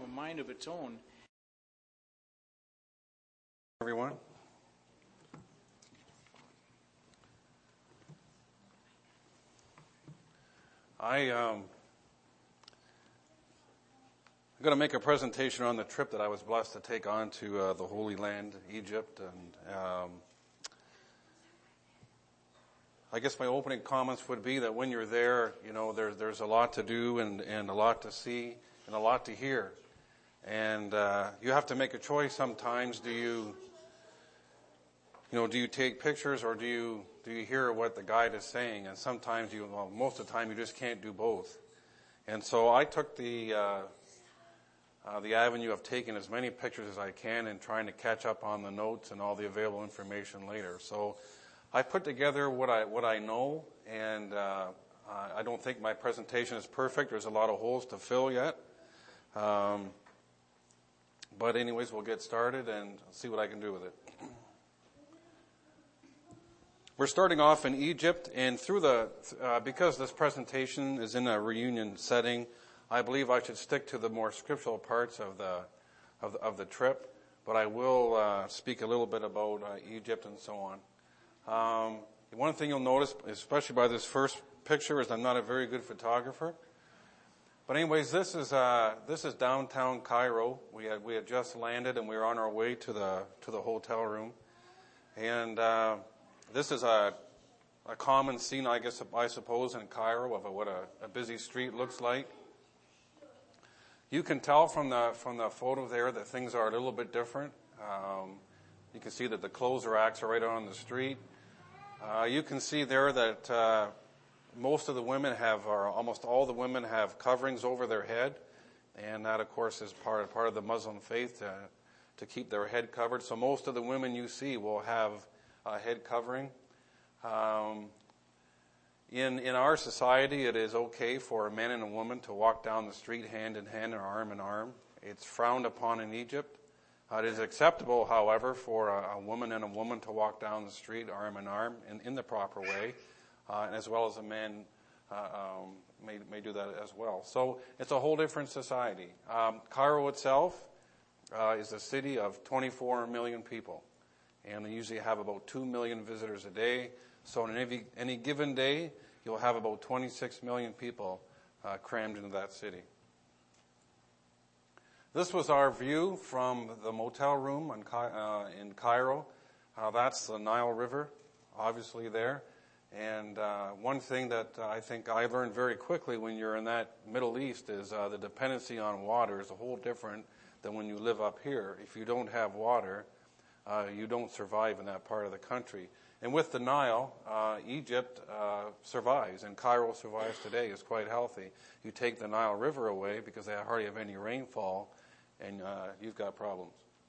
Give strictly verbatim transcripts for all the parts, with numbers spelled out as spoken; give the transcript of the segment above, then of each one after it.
have a mind of its own. Everyone. I um, I'm going to make a presentation on the trip that I was blessed to take on to uh, the Holy Land, Egypt, and um, I guess my opening comments would be that when you're there, you know, there's there's a lot to do and, and a lot to see and a lot to hear, and uh, you have to make a choice sometimes. Do you, you know, do you take pictures or do you do you hear what the guide is saying? And sometimes you, well, most of the time you just can't do both. And so I took the uh, uh, the avenue of taking as many pictures as I can and trying to catch up on the notes and all the available information later. So I put together what I what I know, and uh, I don't think my presentation is perfect. There's a lot of holes to fill yet. Um, but anyways, we'll get started and see what I can do with it. We're starting off in Egypt, and through the uh, because this presentation is in a reunion setting, I believe I should stick to the more scriptural parts of the of the, of the trip. But I will uh, speak a little bit about uh, Egypt and so on. Um, one thing you'll notice, especially by this first picture, is I'm not a very good photographer. But anyways, this is uh, this is downtown Cairo. We had we had just landed, and we were on our way to the to the hotel room, and uh, this is a a common scene, I guess, I suppose, in Cairo of a, what a, a busy street looks like. You can tell from the from the photo there that things are a little bit different. Um, you can see that the clothes racks are right on the street. Uh, you can see there that uh, most of the women have, or almost all the women have coverings over their head, and that, of course, is part part of the Muslim faith to, to keep their head covered. So most of the women you see will have a head covering. Um, in in our society, it is okay for a man and a woman to walk down the street hand in hand or arm in arm. It's frowned upon in Egypt. Uh, it is acceptable, however, for a, a woman and a woman to walk down the street arm in arm in, in the proper way, uh, and as well as a man uh, um, may, may do that as well. So it's a whole different society. Um, Cairo itself uh, is a city of twenty-four million people, and they usually have about two million visitors a day. So on any, any given day, you'll have about twenty-six million people uh, crammed into that city. This was our view from the motel room in, uh, in Cairo. Uh, that's the Nile River, obviously there. And uh, one thing that uh, I think I learned very quickly when you're in that Middle East is uh, the dependency on water is a whole different than when you live up here. If you don't have water, uh, you don't survive in that part of the country. And with the Nile, uh, Egypt uh, survives, and Cairo survives today. It's quite healthy. You take the Nile River away because they hardly have any rainfall, and uh, you've got problems.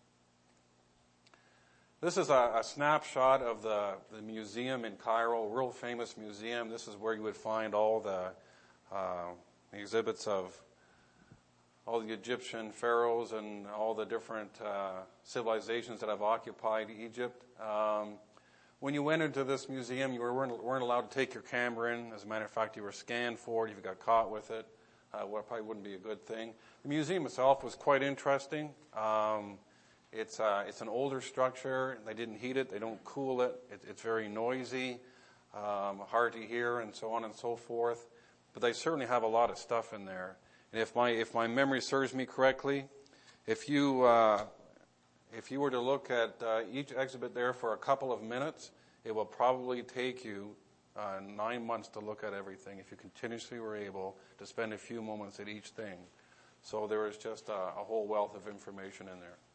This is a, a snapshot of the, the museum in Cairo, a world famous museum. This is where you would find all the, uh, the exhibits of all the Egyptian pharaohs and all the different uh, civilizations that have occupied Egypt. Um, when you went into this museum, you weren't, weren't allowed to take your camera in. As a matter of fact, you were scanned for it if you got caught with it. Uh, well, it probably wouldn't be a good thing. The museum itself was quite interesting. Um, it's uh, it's an older structure. They didn't heat it. They don't cool it. it it's very noisy, um, hard to hear, and so on and so forth. But they certainly have a lot of stuff in there. And if my if my memory serves me correctly, if you uh, if you were to look at uh, each exhibit there for a couple of minutes, it will probably take you Uh, nine months to look at everything if you continuously were able to spend a few moments at each thing. So there is just a, a whole wealth of information in there.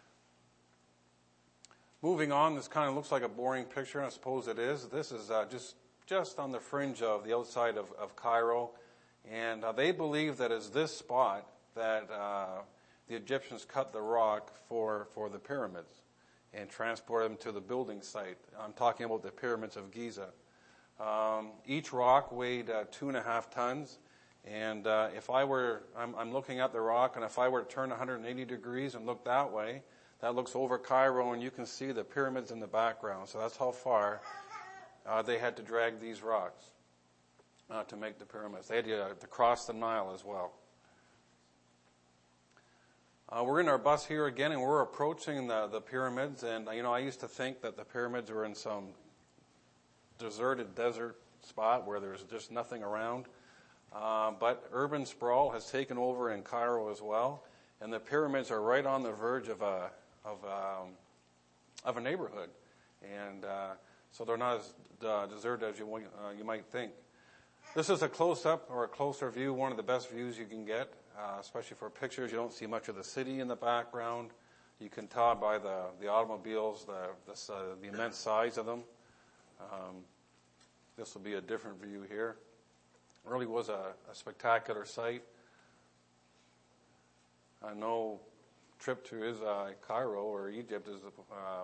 Moving on, this kind of looks like a boring picture, and I suppose it is. This is uh, just just on the fringe of the outside of, of Cairo, and uh, they believe that it's this spot that uh, the Egyptians cut the rock for, for the pyramids and transported them to the building site. I'm talking about the pyramids of Giza. Um, each rock weighed uh, two and a half tons, and uh, if I were, I'm, I'm looking at the rock, and if I were to turn one hundred eighty degrees and look that way, that looks over Cairo, and you can see the pyramids in the background. So that's how far uh, they had to drag these rocks uh, to make the pyramids. They had to, uh, to cross the Nile as well. Uh, we're in our bus here again, and we're approaching the, the pyramids. And, you know, I used to think that the pyramids were in some deserted desert spot where there's just nothing around. Uh, but urban sprawl has taken over in Cairo as well. And the pyramids are right on the verge of a, of, um, of a neighborhood. And uh, so they're not as uh, deserted as you, uh, you might think. This is a close-up or a closer view, one of the best views you can get. Uh, especially for pictures. You don't see much of the city in the background. You can tell by the, the automobiles, the, the, uh, the immense size of them. Um, this will be a different view here. It really was a, a spectacular sight. Uh, no trip to is, uh, Cairo or Egypt is, um,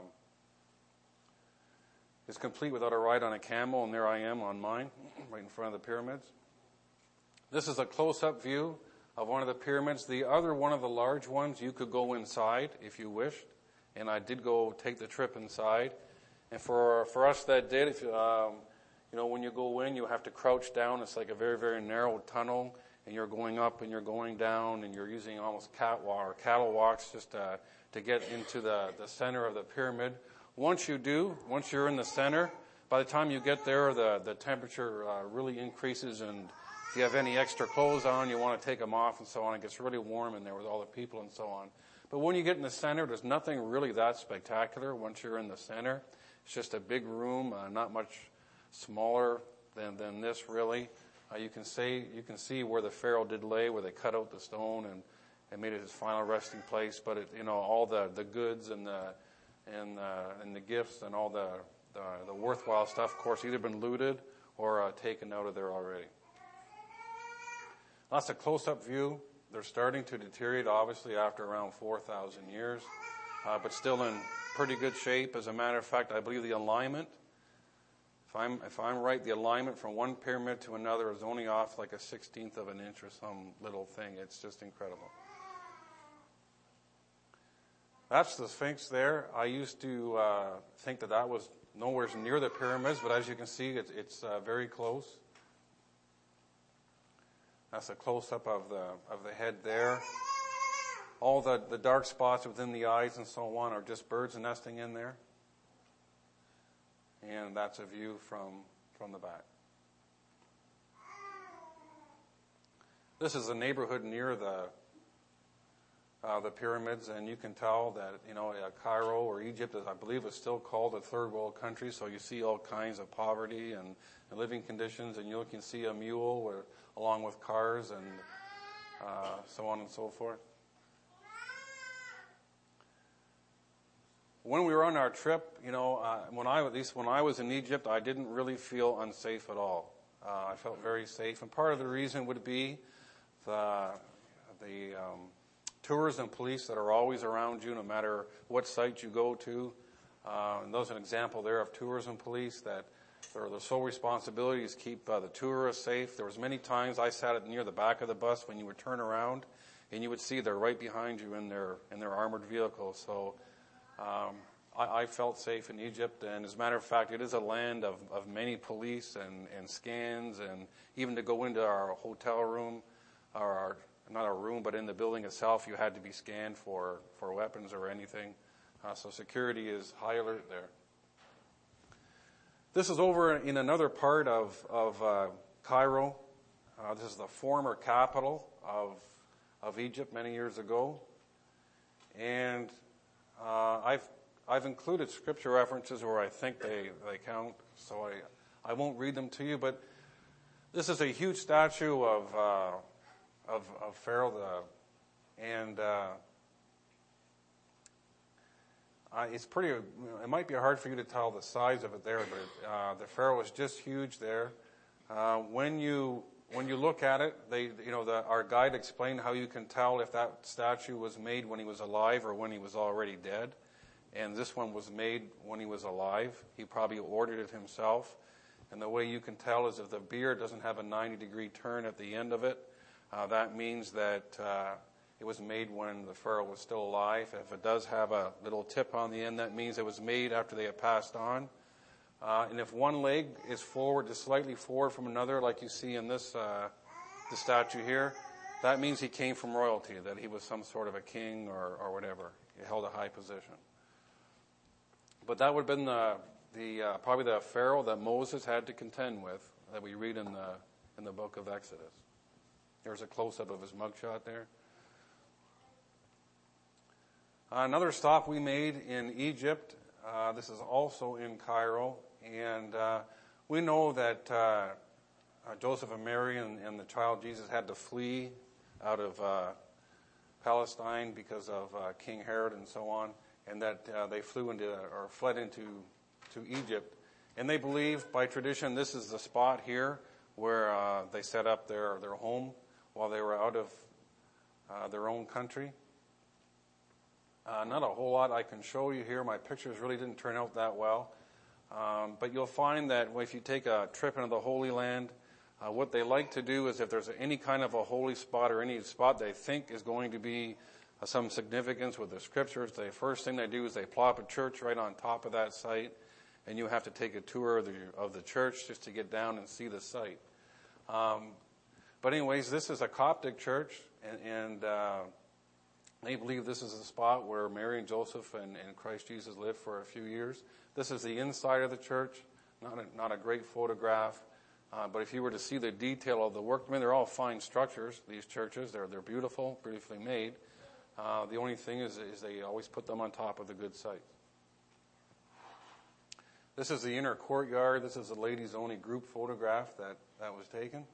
is complete without a ride on a camel, and there I am on mine, right in front of the pyramids. This is a close-up view of one of the pyramids. The other one of the large ones, you could go inside if you wished, and I did go take the trip inside. And for for us that did, if you, um, you know, when you go in, you have to crouch down. It's like a very, very narrow tunnel, and you're going up and you're going down, and you're using almost catwalk or cattle walks just to, to get into the, the center of the pyramid. Once you do, once you're in the center, by the time you get there, the, the temperature uh, really increases, and if you have any extra clothes on, you want to take them off and so on. It gets really warm in there with all the people and so on. But when you get in the center, there's nothing really that spectacular once you're in the center. It's just a big room, uh, not much smaller than, than this really. Uh, you can see you can see where the Pharaoh did lay, where they cut out the stone and, and made it his final resting place. But it, you know, all the, the goods and the and uh, and the gifts and all the, the the worthwhile stuff, of course, either been looted or uh, taken out of there already. That's a close-up view. They're starting to deteriorate, obviously, after around four thousand years, uh, but still in pretty good shape. As a matter of fact, I believe the alignment, if I'm if I'm right, the alignment from one pyramid to another is only off like a sixteenth of an inch or some little thing. It's just incredible. That's the Sphinx there. I used to uh, think that that was nowhere near the pyramids, but as you can see, it's, it's uh, very close. That's a close-up of the of the head there. All the, the dark spots within the eyes and so on are just birds nesting in there. And that's a view from, from the back. This is a neighborhood near the uh, the pyramids, and you can tell that, you know, uh, Cairo or Egypt, as I believe, is still called a third world country. So you see all kinds of poverty and, and living conditions, and you can see a mule where, along with cars and uh, so on and so forth. When we were on our trip, you know, uh, when I, at least when I was in Egypt, I didn't really feel unsafe at all. Uh, I felt very safe, and part of the reason would be the the um, tourism police that are always around you, no matter what site you go to. Uh, and there's an example there of tourism police that their, their sole responsibility is keep uh, the tourists safe. There was many times I sat near the back of the bus when you would turn around, and you would see they're right behind you in their in their armored vehicles. So um, I, I felt safe in Egypt, and as a matter of fact, it is a land of, of many police and, and scans, and even to go into our hotel room, or our, not our room, but in the building itself, you had to be scanned for, for weapons or anything. Uh, so security is high alert there. This is over in another part of, of uh, Cairo. Uh, this is the former capital of, of Egypt many years ago. And uh, I've, I've included scripture references where I think they, they count, so I, I won't read them to you, but this is a huge statue of, uh, of, of Pharaoh, the, and uh, Uh, it's pretty, it might be hard for you to tell the size of it there, but uh, the Pharaoh is just huge there. Uh, when you when you look at it, they, you know, the, our guide explained how you can tell if that statue was made when he was alive or when he was already dead. And this one was made when he was alive. He probably ordered it himself. And the way you can tell is if the beard doesn't have a ninety degree turn at the end of it, uh, that means that uh, it was made when the Pharaoh was still alive. If it does have a little tip on the end, that means it was made after they had passed on. Uh, and if one leg is forward, just slightly forward from another, like you see in this uh, the statue here, that means he came from royalty, that he was some sort of a king or, or whatever. He held a high position. But that would have been the, the uh, probably the Pharaoh that Moses had to contend with, that we read in the in the book of Exodus. There's a close-up of his mugshot there. Another stop we made in Egypt. Uh, this is also in Cairo, and uh, we know that uh, uh, Joseph and Mary and, and the child Jesus had to flee out of uh, Palestine because of uh, King Herod and so on, and that uh, they flew into or fled into to Egypt. And they believe, by tradition, this is the spot here where uh, they set up their, their home while they were out of uh, their own country. Uh, not a whole lot I can show you here. My pictures really didn't turn out that well. Um, but you'll find that if you take a trip into the Holy Land, uh, what they like to do is if there's any kind of a holy spot or any spot they think is going to be uh, some significance with the scriptures, the first thing they do is they plop a church right on top of that site, and you have to take a tour of the, of the church just to get down and see the site. Um, but anyways, this is a Coptic church, and, and uh, they believe this is the spot where Mary and Joseph and, and Christ Jesus lived for a few years. This is the inside of the church, not a, not a great photograph. Uh, but if you were to see the detail of the work, I mean, they're all fine structures, these churches. They're, they're beautiful, beautifully made. Uh, the only thing is, is they always put them on top of the good sites. This is the inner courtyard. This is the ladies' only group photograph that, that was taken.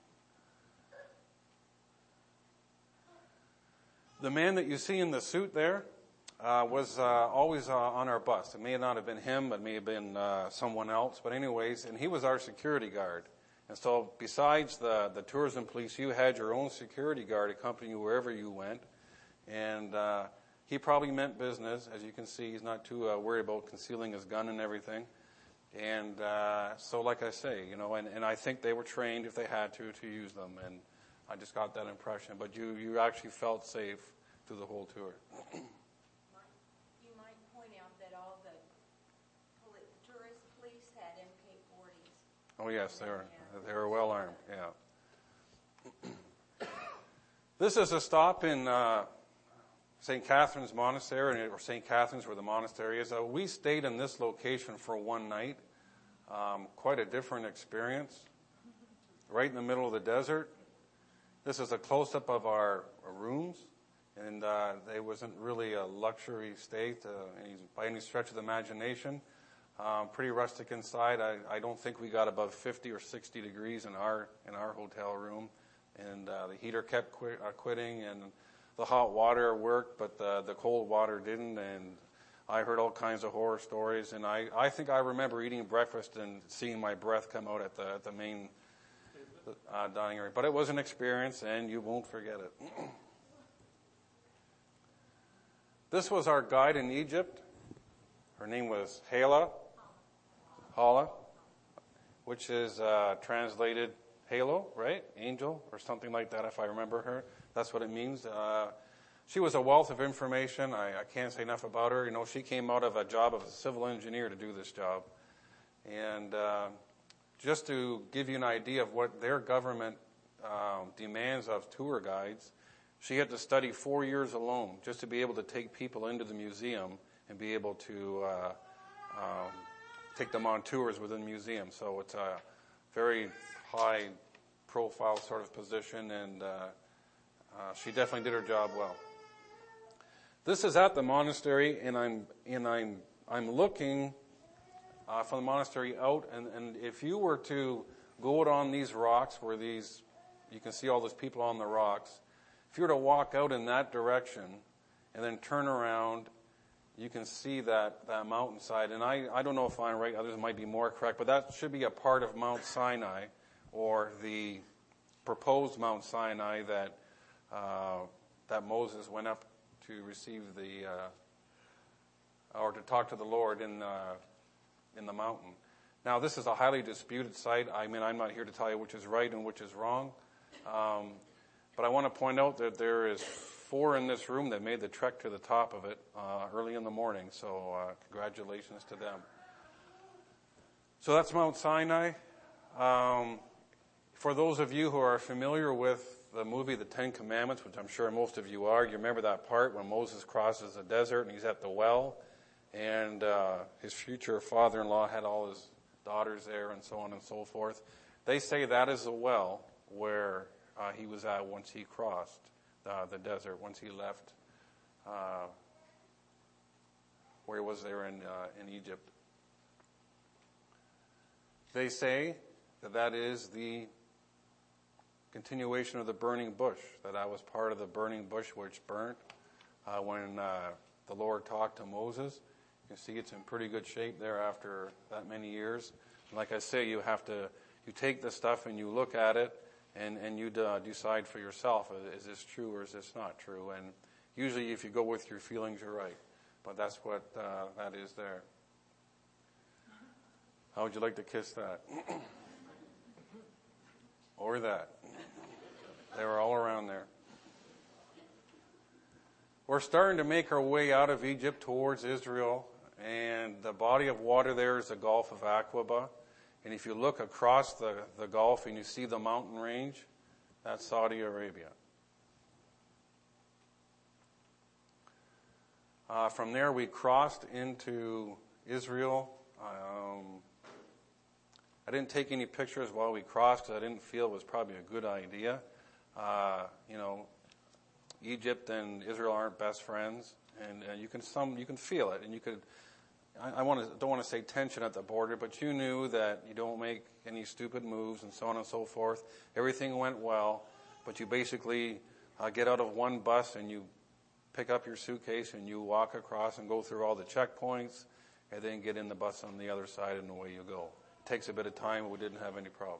The man that you see in the suit there uh, was uh, always uh, on our bus. It may not have been him, but may have been uh, someone else. But anyways, and he was our security guard. And so besides the, the tourism police, you had your own security guard accompanying you wherever you went. And uh, he probably meant business. As you can see, he's not too uh, worried about concealing his gun and everything. And uh, so like I say, you know, and, and I think they were trained if they had to, to use them. And I just got that impression. But you, you actually felt safe through the whole tour. You might point out that all the poli- tourist police had M K forties. Oh, yes, they were, they were well armed, yeah. This is a stop in uh, Saint Catherine's Monastery, or Saint Catherine's where the monastery is. Uh, we stayed in this location for one night. Um, quite a different experience. Right in the middle of the desert. This is a close-up of our rooms, and uh, it wasn't really a luxury state uh, any, by any stretch of the imagination. Um, pretty rustic inside. I, I don't think we got above fifty or sixty degrees in our in our hotel room, and uh, the heater kept quit, uh, quitting, and the hot water worked, but the, the cold water didn't. And I heard all kinds of horror stories, and I, I think I remember eating breakfast and seeing my breath come out at the at the main uh, dining area. But it was an experience, and you won't forget it. This was our guide in Egypt. Her name was Hala, Hala, which is uh, translated halo, right? Angel, or something like that, if I remember her. That's what it means. Uh, she was a wealth of information. I, I can't say enough about her. You know, she came out of a job of a civil engineer to do this job. And uh, just to give you an idea of what their government um, demands of tour guides, she had to study four years alone just to be able to take people into the museum and be able to uh, um, take them on tours within the museum. So it's a very high profile sort of position, and uh, uh, she definitely did her job well. This is at the monastery, and I'm and I'm I'm looking uh, from the monastery out, and, and if you were to go out on these rocks where these, you can see all those people on the rocks. If you were to walk out in that direction and then turn around, you can see that, that mountainside. And I, I don't know if I'm right, others might be more correct, but that should be a part of Mount Sinai, or the proposed Mount Sinai that uh, that Moses went up to receive the, uh, or to talk to the Lord in the, in the mountain. Now, this is a highly disputed site. I mean, I'm not here to tell you which is right and which is wrong. Um, But I want to point out that there is four in this room that made the trek to the top of it uh, early in the morning. So uh, congratulations to them. So that's Mount Sinai. Um, for those of you who are familiar with the movie The Ten Commandments, which I'm sure most of you are, you remember that part when Moses crosses the desert and he's at the well, and uh, his future father-in-law had all his daughters there and so on and so forth. They say that is the well where uh, he was at once he crossed uh, the desert, once he left uh, where he was there in, uh, in Egypt. They say that that is the continuation of the burning bush, that I was part of the burning bush which burnt uh, when uh, the Lord talked to Moses. You see it's in pretty good shape there after that many years. And like I say, you have to, you take the stuff and you look at it and, and you uh, decide for yourself, is this true or is this not true? And usually if you go with your feelings, you're right. But that's what uh, that is there. How would you like to kiss that? Or that? They were all around there. We're starting to make our way out of Egypt towards Israel, and the body of water there is the Gulf of Aqaba. And if you look across the, the Gulf and you see the mountain range, that's Saudi Arabia. Uh, from there we crossed into Israel. Um, I didn't take any pictures while we crossed because I didn't feel it was probably a good idea. Uh, you know, Egypt and Israel aren't best friends, and uh, you can some you can feel it, and you could. I, I want to don't want to say tension at the border, but you knew that you don't make any stupid moves and so on and so forth. Everything went well, but you basically uh, get out of one bus and you pick up your suitcase and you walk across and go through all the checkpoints, and then get in the bus on the other side, and away you go. It takes a bit of time, but we didn't have any problem.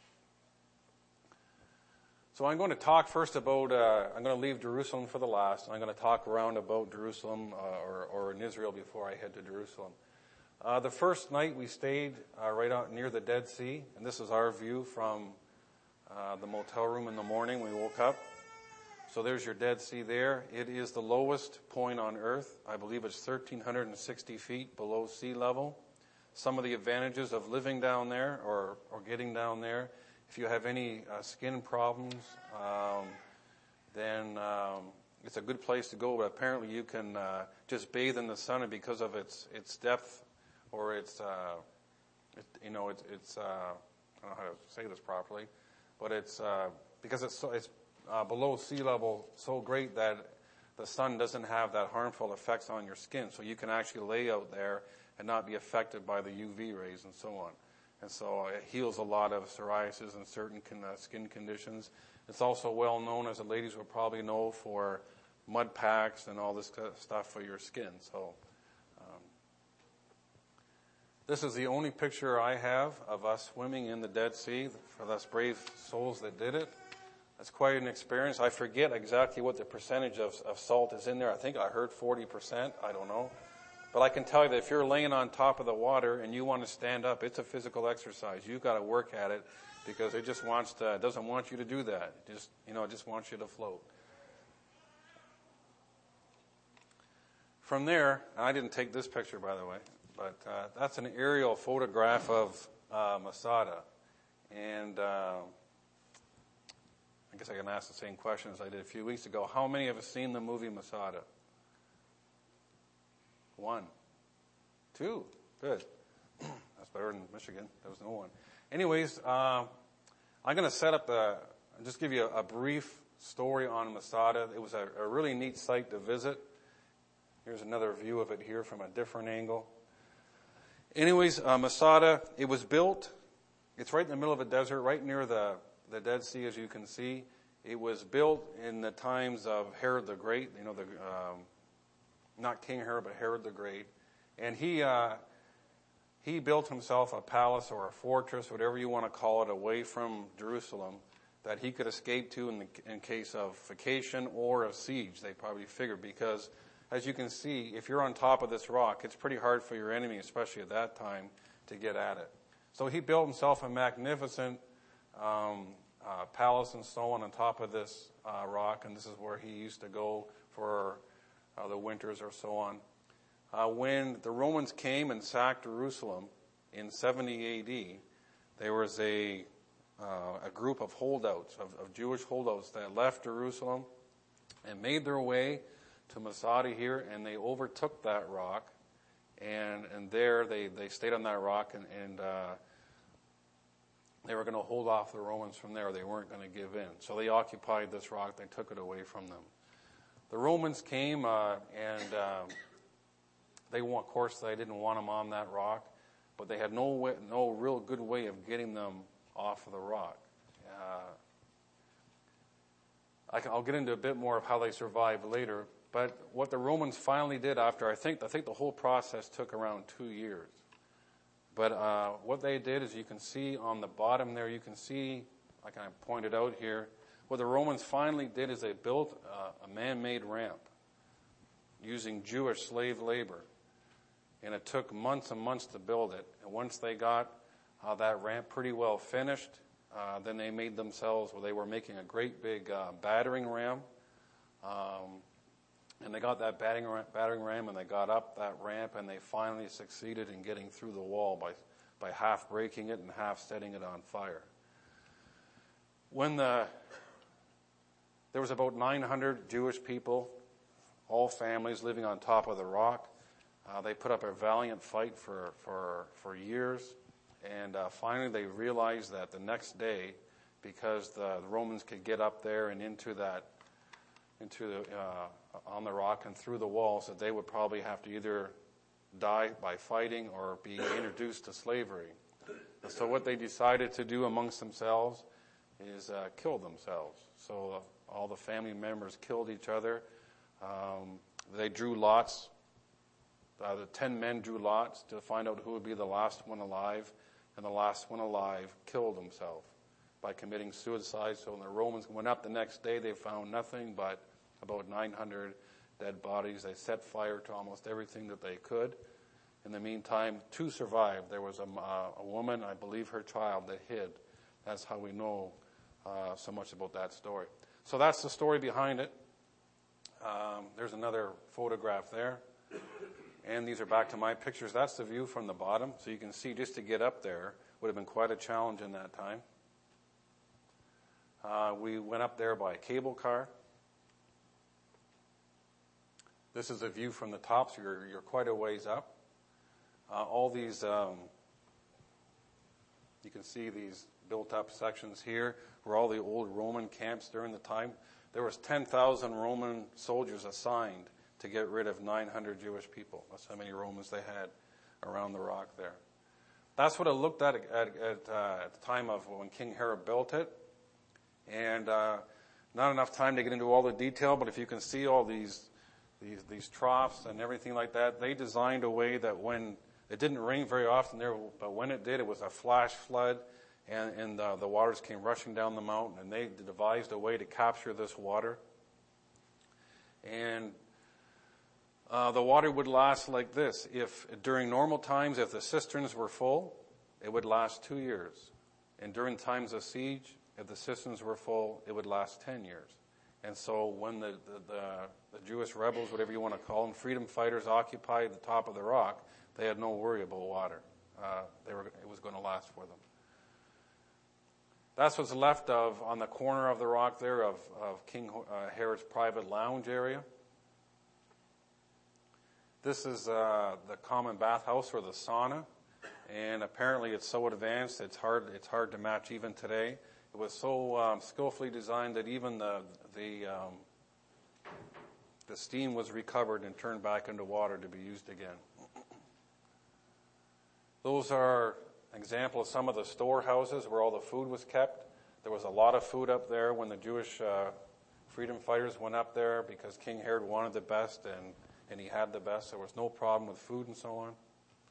So I'm going to talk first about, uh, I'm going to leave Jerusalem for the last. I'm going to talk around about Jerusalem uh, or, or in Israel before I head to Jerusalem. Uh, the first night we stayed uh, right out near the Dead Sea, and this is our view from uh, the motel room in the morning when we woke up. So there's your Dead Sea there. It is the lowest point on earth. I believe it's one thousand three hundred sixty feet below sea level. Some of the advantages of living down there or, or getting down there, if you have any uh, skin problems, um, then um, it's a good place to go. But apparently you can uh, just bathe in the sun, and because of its its depth or its, uh, it, you know, it's, it's uh, I don't know how to say this properly, but it's uh, because it's so, it's uh, below sea level so great that the sun doesn't have that harmful effects on your skin. So you can actually lay out there and not be affected by the U V rays and so on. And so it heals a lot of psoriasis and certain con- uh, skin conditions. It's also well known, as the ladies will probably know, for mud packs and all this kind of stuff for your skin. So um, this is the only picture I have of us swimming in the Dead Sea, for us brave souls that did it. It's quite an experience. I forget exactly what the percentage of, of salt is in there. I think I heard forty percent. I don't know. But I can tell you that if you're laying on top of the water and you want to stand up, it's a physical exercise. You've got to work at it because it just wants to, it doesn't want you to do that. It just, you know, it just wants you to float. From there, and I didn't take this picture, by the way, but uh, that's an aerial photograph of uh, Masada. And uh, I guess I can ask the same question as I did a few weeks ago. How many have seen the movie Masada? One. Two. Good. That's better than Michigan. There was no one. Anyways, uh, I'm going to set up a, just give you a, a brief story on Masada. It was a, a really neat site to visit. Here's another view of it here from a different angle. Anyways, uh, Masada, it was built, it's right in the middle of a desert, right near the, the Dead Sea, as you can see. It was built in the times of Herod the Great, you know, the... Um, not King Herod, but Herod the Great. And he uh, he built himself a palace or a fortress, whatever you want to call it, away from Jerusalem that he could escape to in, the, in case of vacation or of siege, they probably figured. Because, as you can see, if you're on top of this rock, it's pretty hard for your enemy, especially at that time, to get at it. So he built himself a magnificent um, uh, palace and so on on top of this uh, rock, and this is where he used to go for Uh, the winters or so on. Uh, when the Romans came and sacked Jerusalem in seventy A D, there was a uh, a group of holdouts, of, of Jewish holdouts that left Jerusalem and made their way to Masada here, and they overtook that rock, and and there they, they stayed on that rock, and, and uh, they were going to hold off the Romans from there. They weren't going to give in. So they occupied this rock. They took it away from them. The Romans came, uh, and uh, they, of course, they didn't want them on that rock, but they had no way, no real good way of getting them off of the rock. Uh, I can, I'll get into a bit more of how they survived later. But what the Romans finally did after, I think, I think the whole process took around two years. But uh, what they did is, you can see on the bottom there, you can see, like I pointed out here, what the Romans finally did is they built uh, a man-made ramp using Jewish slave labor. And it took months and months to build it. And once they got uh, that ramp pretty well finished, uh, then they made themselves, well, they were making a great big uh, battering ram. Um, And they got that battering ram, battering ram, and they got up that ramp, and they finally succeeded in getting through the wall by, by half breaking it and half setting it on fire. When the, there was about nine hundred Jewish people, all families living on top of the rock. Uh, they put up a valiant fight for, for, for years, and uh, finally they realized that the next day, because the, the Romans could get up there and into that, into the, uh, on the rock and through the walls, that they would probably have to either die by fighting or be introduced to slavery. And so what they decided to do amongst themselves is uh, kill themselves. So uh, all the family members killed each other. Um, they drew lots. Uh, the ten men drew lots to find out who would be the last one alive, and the last one alive killed himself by committing suicide. So when the Romans went up the next day, they found nothing but about nine hundred dead bodies. They set fire to almost everything that they could. In the meantime, two survived. There was a, uh, a woman, I believe her child, that hid. That's how we know uh, so much about that story. So that's the story behind it. Um, there's another photograph there. And these are back to my pictures. That's the view from the bottom. So you can see, just to get up there would have been quite a challenge in that time. Uh, we went up there by cable car. This is a view from the top, so you're, you're quite a ways up. Uh, all these, um, you can see these built-up sections here were all the old Roman camps during the time. There was ten thousand Roman soldiers assigned to get rid of nine hundred Jewish people. That's how many Romans they had around the rock there. That's what it looked at at, at, uh, at the time of when King Herod built it. And uh, not enough time to get into all the detail, but if you can see all these these these troughs and everything like that, they designed a way that when it didn't rain very often there, but when it did, it was a flash flood, and, and uh, the waters came rushing down the mountain, and they devised a way to capture this water. And uh, the water would last like this. If during normal times, if the cisterns were full, it would last two years. And during times of siege, if the cisterns were full, it would last ten years. And so when the, the, the, the Jewish rebels, whatever you want to call them, freedom fighters, occupied the top of the rock, they had no worry about water. Uh, they were, it was going to last for them. That's what's left of, on the corner of the rock there, of, of King uh, Herod's private lounge area. This is uh, the common bathhouse, or the sauna. And apparently it's so advanced, it's hard, it's hard to match even today. It was so um, skillfully designed that even the the um, the steam was recovered and turned back into water to be used again. Those are an example of some of the storehouses where all the food was kept. There was a lot of food up there when the Jewish uh, freedom fighters went up there, because King Herod wanted the best, and, and he had the best. There was no problem with food and so on.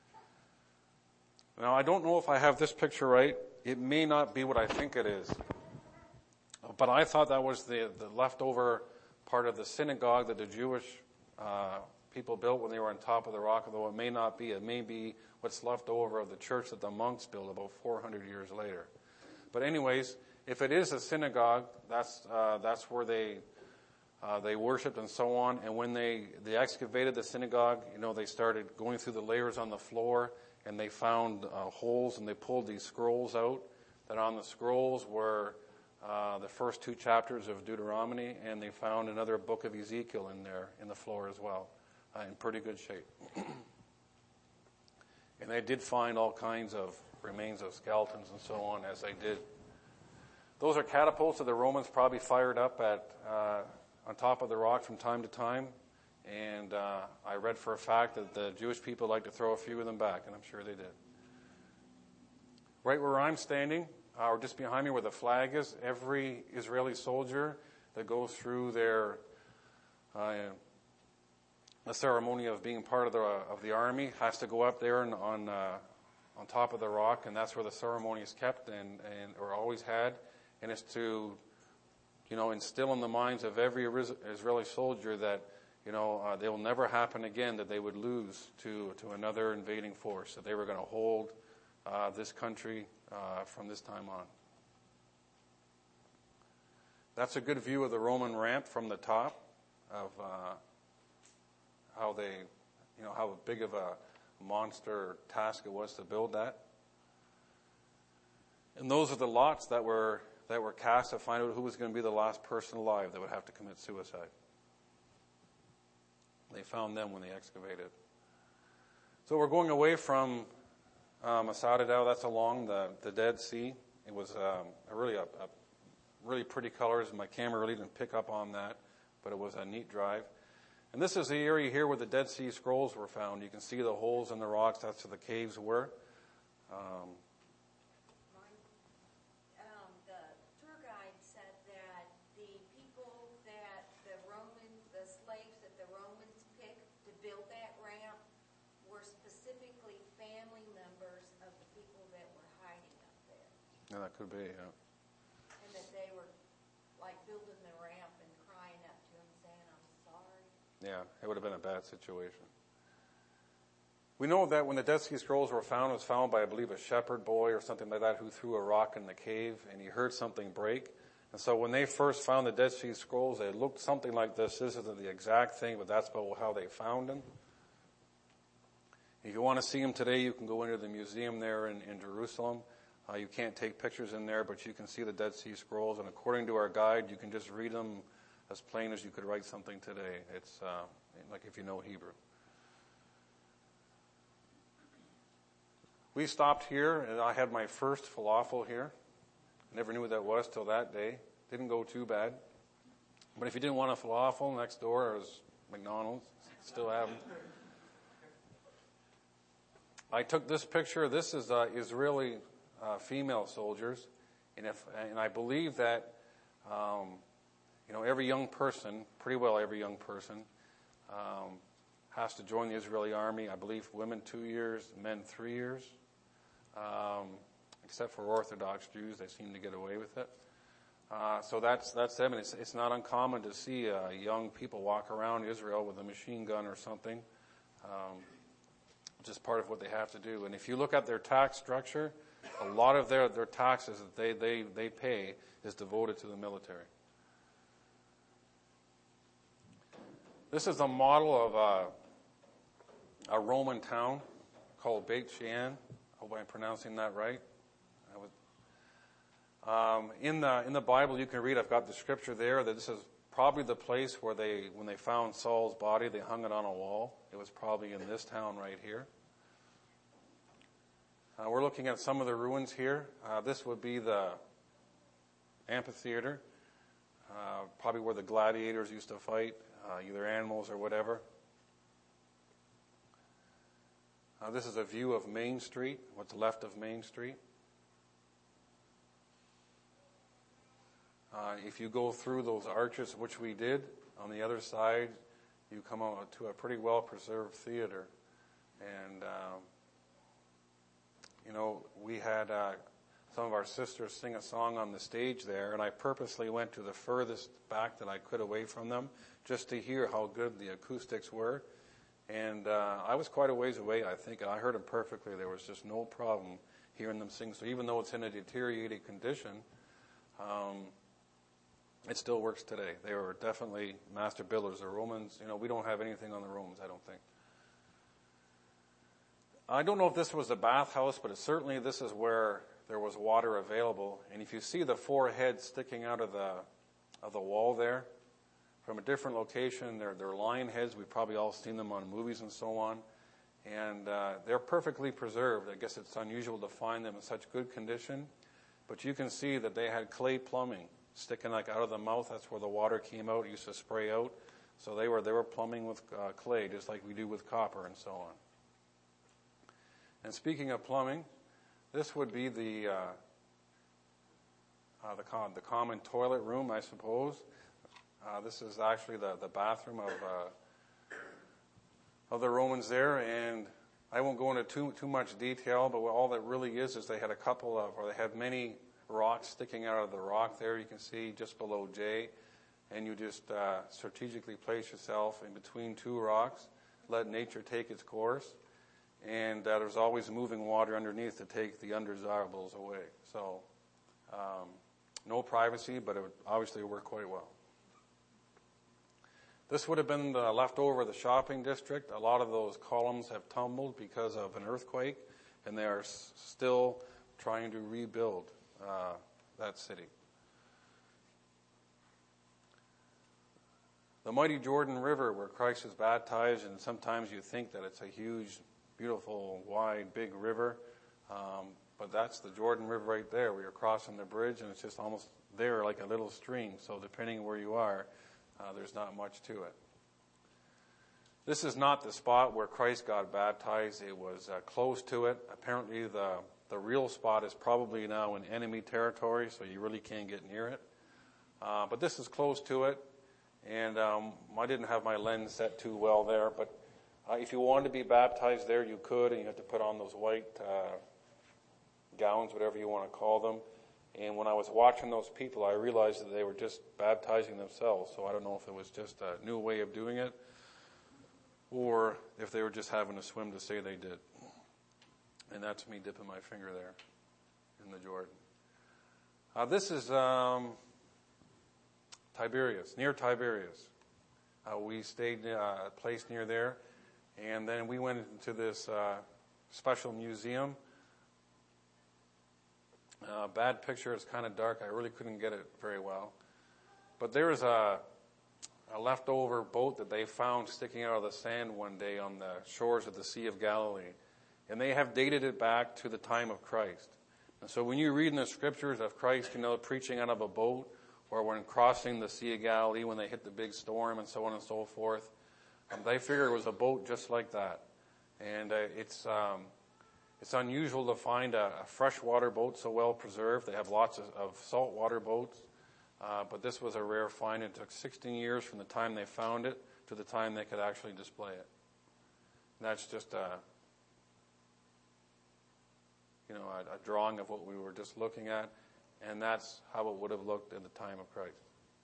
Now, I don't know if I have this picture right. It may not be what I think it is. But I thought that was the, the leftover part of the synagogue that the Jewish uh, people built when they were on top of the rock, although it may not be. It may be what's left over of the church that the monks built about four hundred years later. But anyways, if it is a synagogue, that's uh, that's where they uh, they worshipped and so on. And when they, they excavated the synagogue, you know, they started going through the layers on the floor, and they found uh, holes, and they pulled these scrolls out. that on the scrolls were uh, the first two chapters of Deuteronomy, and they found another book of Ezekiel in there in the floor as well, uh, in pretty good shape. And they did find all kinds of remains of skeletons and so on as they did. Those are catapults that the Romans probably fired up at uh, on top of the rock from time to time. And uh, I read for a fact that the Jewish people like to throw a few of them back, and I'm sure they did. Right where I'm standing, uh, or just behind me where the flag is, every Israeli soldier that goes through their uh, the ceremony of being part of the of the army has to go up there and on uh, on top of the rock, and that's where the ceremony is kept and, and or always had, and it's to, you know, instill in the minds of every Israeli soldier that, you know, uh, they will never happen again, that they would lose to to another invading force, that they were going to hold uh, this country uh, from this time on. That's a good view of the Roman ramp from the top, of uh, how they, you know, how big of a monster task it was to build that. And those are the lots that were that were cast to find out who was going to be the last person alive that would have to commit suicide. They found them when they excavated. So we're going away from um, Masada. That's along the, the Dead Sea. It was um, a really a, a really pretty colors. My camera really didn't pick up on that, but it was a neat drive. And this is the area here where the Dead Sea Scrolls were found. You can see the holes in the rocks. That's where the caves were. Um, um, the tour guide said that the people that the Romans, the slaves that the Romans picked to build that ramp were specifically family members of the people that were hiding up there. yeah, that could be, yeah. And that they were like building the ramp and crying up to him saying, I'm sorry. Yeah, it would have been a bad situation. We know that when the Dead Sea Scrolls were found, it was found by, I believe, a shepherd boy or something like that who threw a rock in the cave, and he heard something break. And so when they first found the Dead Sea Scrolls, they looked something like this. This isn't the exact thing, but that's about how they found them. If you want to see them today, you can go into the museum there in, in Jerusalem. Uh, you can't take pictures in there, but you can see the Dead Sea Scrolls. And according to our guide, you can just read them as plain as you could write something today. It's uh, like if you know Hebrew. We stopped here, and I had my first falafel here. Never knew what that was till that day. Didn't go too bad. But if you didn't want a falafel, next door was McDonald's. Still have them. I took this picture. This is uh, Israeli uh, female soldiers, and if and I believe that um, you know every young person, pretty well every young person, um, has to join the Israeli army. I believe women two years, men three years. Um, except for Orthodox Jews, they seem to get away with it. Uh, so that's that's them, and it's, it's not uncommon to see uh, young people walk around Israel with a machine gun or something, um, just part of what they have to do. And if you look at their tax structure, a lot of their, their taxes that they, they, they pay is devoted to the military. This is a model of a, a Roman town called Beit Shean. I hope I'm pronouncing that right. I was, um, in the in the Bible, you can read. I've got the scripture there that this is probably the place where they, when they found Saul's body, they hung it on a wall. It was probably in this town right here. Uh, we're looking at some of the ruins here. Uh, this would be the amphitheater, uh, probably where the gladiators used to fight, uh, either animals or whatever. Uh, this is a view of Main Street, what's left of Main Street. Uh, if you go through those arches, which we did, on the other side, you come out to a pretty well-preserved theater. And, um, you know, we had uh, some of our sisters sing a song on the stage there, and I purposely went to the furthest back that I could away from them just to hear how good the acoustics were. And uh, I was quite a ways away, I think, and I heard them perfectly. There was just no problem hearing them sing. So even though it's in a deteriorated condition, um, it still works today. They were definitely master builders. The Romans, you know, we don't have anything on the Romans, I don't think. I don't know if this was a bathhouse, but it certainly this is where there was water available. And if you see the four heads sticking out of the of the wall there, from a different location, they're, they're lion heads. We've probably all seen them on movies and so on. And uh, they're perfectly preserved. I guess it's unusual to find them in such good condition. But you can see that they had clay plumbing sticking like out of the mouth. That's where the water came out. It used to spray out. So they were they were plumbing with uh, clay, just like we do with copper and so on. And speaking of plumbing, this would be the uh, uh, the, com- the common toilet room, I suppose. Uh, this is actually the, the bathroom of uh, of the Romans there, and I won't go into too too much detail, but all that really is is they had a couple of, or they had many rocks sticking out of the rock there. You can see just below J, and you just uh, strategically place yourself in between two rocks, let nature take its course, and uh, there's always moving water underneath to take the undesirables away. So um, no privacy, but it would obviously work quite well. This would have been the leftover of the shopping district. A lot of those columns have tumbled because of an earthquake, and they are s- still trying to rebuild uh, that city. The mighty Jordan River, where Christ was baptized, and sometimes you think that it's a huge, beautiful, wide, big river, um, but that's the Jordan River right there, where you're crossing the bridge, and it's just almost there like a little stream. So depending where you are, Uh, there's not much to it. This is not the spot where Christ got baptized. It was uh, close to it. Apparently the, the real spot is probably now in enemy territory, so you really can't get near it. Uh, but this is close to it, and um, I didn't have my lens set too well there, but uh, if you wanted to be baptized there, you could, and you had to put on those white uh, gowns, whatever you want to call them. And when I was watching those people, I realized that they were just baptizing themselves. So I don't know if it was just a new way of doing it or if they were just having a swim to say they did. And that's me dipping my finger there in the Jordan. Uh, this is um, Tiberias, near Tiberias. Uh, we stayed uh, a place near there. And then we went into this uh, special museum. Uh, bad picture. It's kind of dark. I really couldn't get it very well. But there was a, a leftover boat that they found sticking out of the sand one day on the shores of the Sea of Galilee. And they have dated it back to the time of Christ. And so when you read in the scriptures of Christ, you know, preaching out of a boat, or when crossing the Sea of Galilee when they hit the big storm and so on and so forth, um, they figure it was a boat just like that. And uh, it's... Um, It's unusual to find a, a freshwater boat so well preserved. They have lots of, of saltwater boats, uh, but this was a rare find. It took sixteen years from the time they found it to the time they could actually display it. And that's just a, you know, a, a drawing of what we were just looking at, and that's how it would have looked in the time of Christ.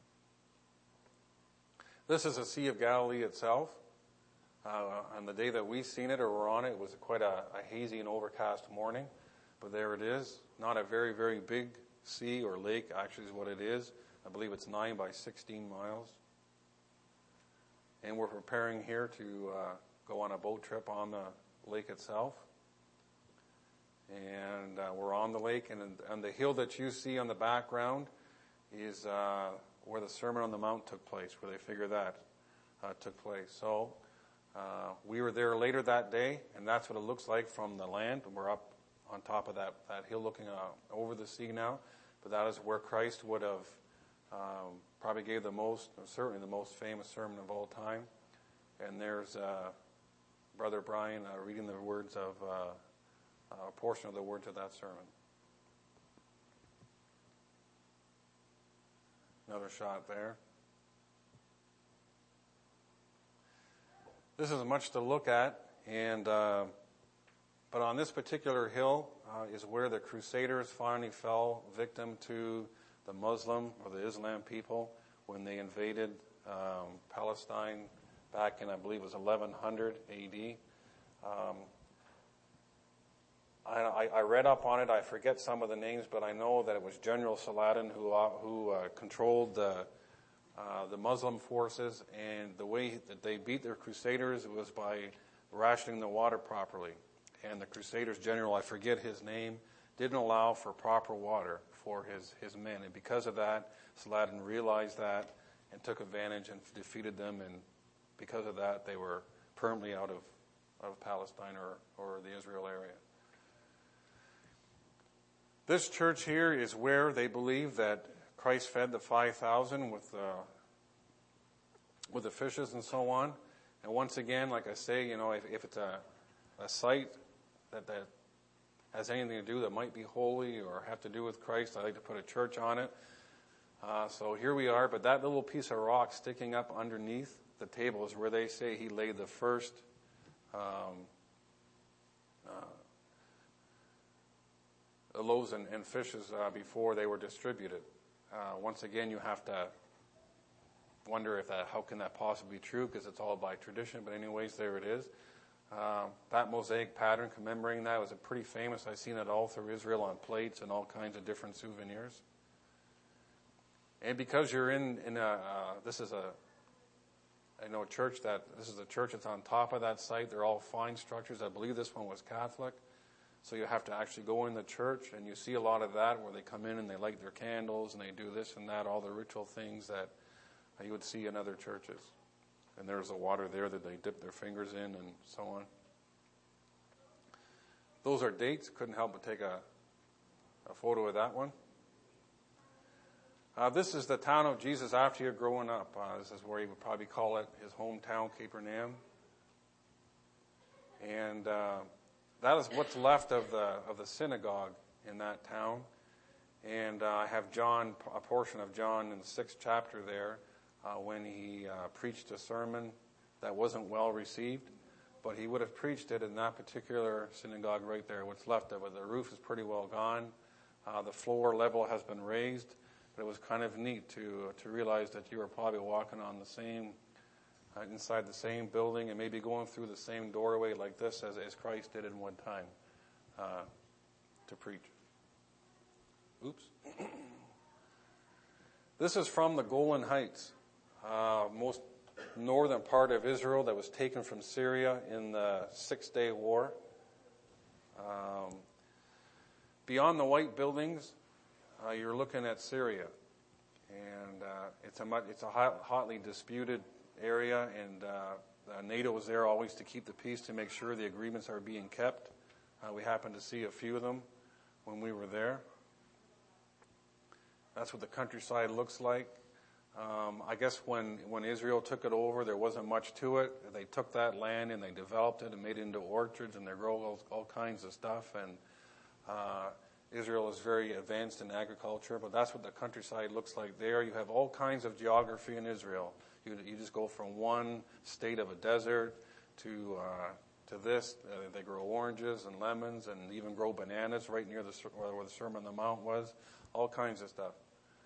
This is the Sea of Galilee itself. Uh, on the day that we seen it or were on it, it was quite a, a hazy and overcast morning. But there it is. Not a very, very big sea or lake, actually is what it is. I believe it's nine by sixteen miles. And we're preparing here to uh, go on a boat trip on the lake itself. And uh, we're on the lake, and, and the hill that you see on the background is uh, where the Sermon on the Mount took place, where they figure that uh, took place. So... Uh, we were there later that day, and that's what it looks like from the land. We're up on top of that, that hill looking uh, over the sea now. But that is where Christ would have um, probably gave the most, certainly the most famous sermon of all time. And there's uh, Brother Brian uh, reading the words of, uh, a portion of the words of that sermon. Another shot there. This is much to look at, and uh, but on this particular hill uh, is where the Crusaders finally fell victim to the Muslim or the Islam people when they invaded um, Palestine back in, I believe it was eleven hundred A D. Um, I, I read up on it. I forget some of the names, but I know that it was General Saladin who uh, who uh, controlled the Uh, the Muslim forces, and the way that they beat their Crusaders was by rationing the water properly. And the Crusaders general, I forget his name, didn't allow for proper water for his, his men. And because of that, Saladin realized that and took advantage and defeated them. And because of that, they were permanently out of, of Palestine or, or the Israel area. This church here is where they believe that Christ fed the five thousand with, uh, with the fishes and so on. And once again, like I say, you know, if, if it's a, a site that, that has anything to do that might be holy or have to do with Christ, I like to put a church on it. Uh, so here we are, but that little piece of rock sticking up underneath the table is where they say he laid the first um, uh, loaves and, and fishes uh, before they were distributed. Uh, once again, you have to wonder if that, how can that possibly be true, because it's all by tradition, but anyways, there it is. Uh, that mosaic pattern commemorating that was a pretty famous. I've seen it all through Israel on plates and all kinds of different souvenirs. And because you're in, in a, uh, this is a, I know a church that, this is a church that's on top of that site. They're all fine structures. I believe this one was Catholic. So you have to actually go in the church, and you see a lot of that where they come in and they light their candles and they do this and that, all the ritual things that you would see in other churches. And there's the water there that they dip their fingers in and so on. Those are dates. Couldn't help but take a, a photo of that one. Uh, this is the town of Jesus after you're growing up. Uh, this is where he would probably call it his hometown, Capernaum. And uh, that is what's left of the of the synagogue in that town. And uh, I have John, a portion of John in the sixth chapter there, uh, when he uh, preached a sermon that wasn't well received. But he would have preached it in that particular synagogue right there, what's left of it. The roof is pretty well gone. Uh, the floor level has been raised. But it was kind of neat to to realize that you were probably walking on the same, uh, inside the same building and maybe going through the same doorway like this as, as Christ did in one time uh, to preach. Oops. This is from the Golan Heights, uh, most northern part of Israel that was taken from Syria in the Six-Day War. Um, beyond the white buildings, Uh, you're looking at Syria, and uh, it's a much, it's a hot, hotly disputed area, and uh, NATO is there always to keep the peace, to make sure the agreements are being kept. Uh, we happened to see a few of them when we were there. That's what the countryside looks like. Um, I guess when, when Israel took it over, there wasn't much to it. They took that land and they developed it and made it into orchards, and they grow all, all kinds of stuff, and uh, Israel is very advanced in agriculture, but that's what the countryside looks like there. You have all kinds of geography in Israel. You, you just go from one state of a desert to uh, to this. Uh, they grow oranges and lemons and even grow bananas right near the where the Sermon on the Mount was. All kinds of stuff.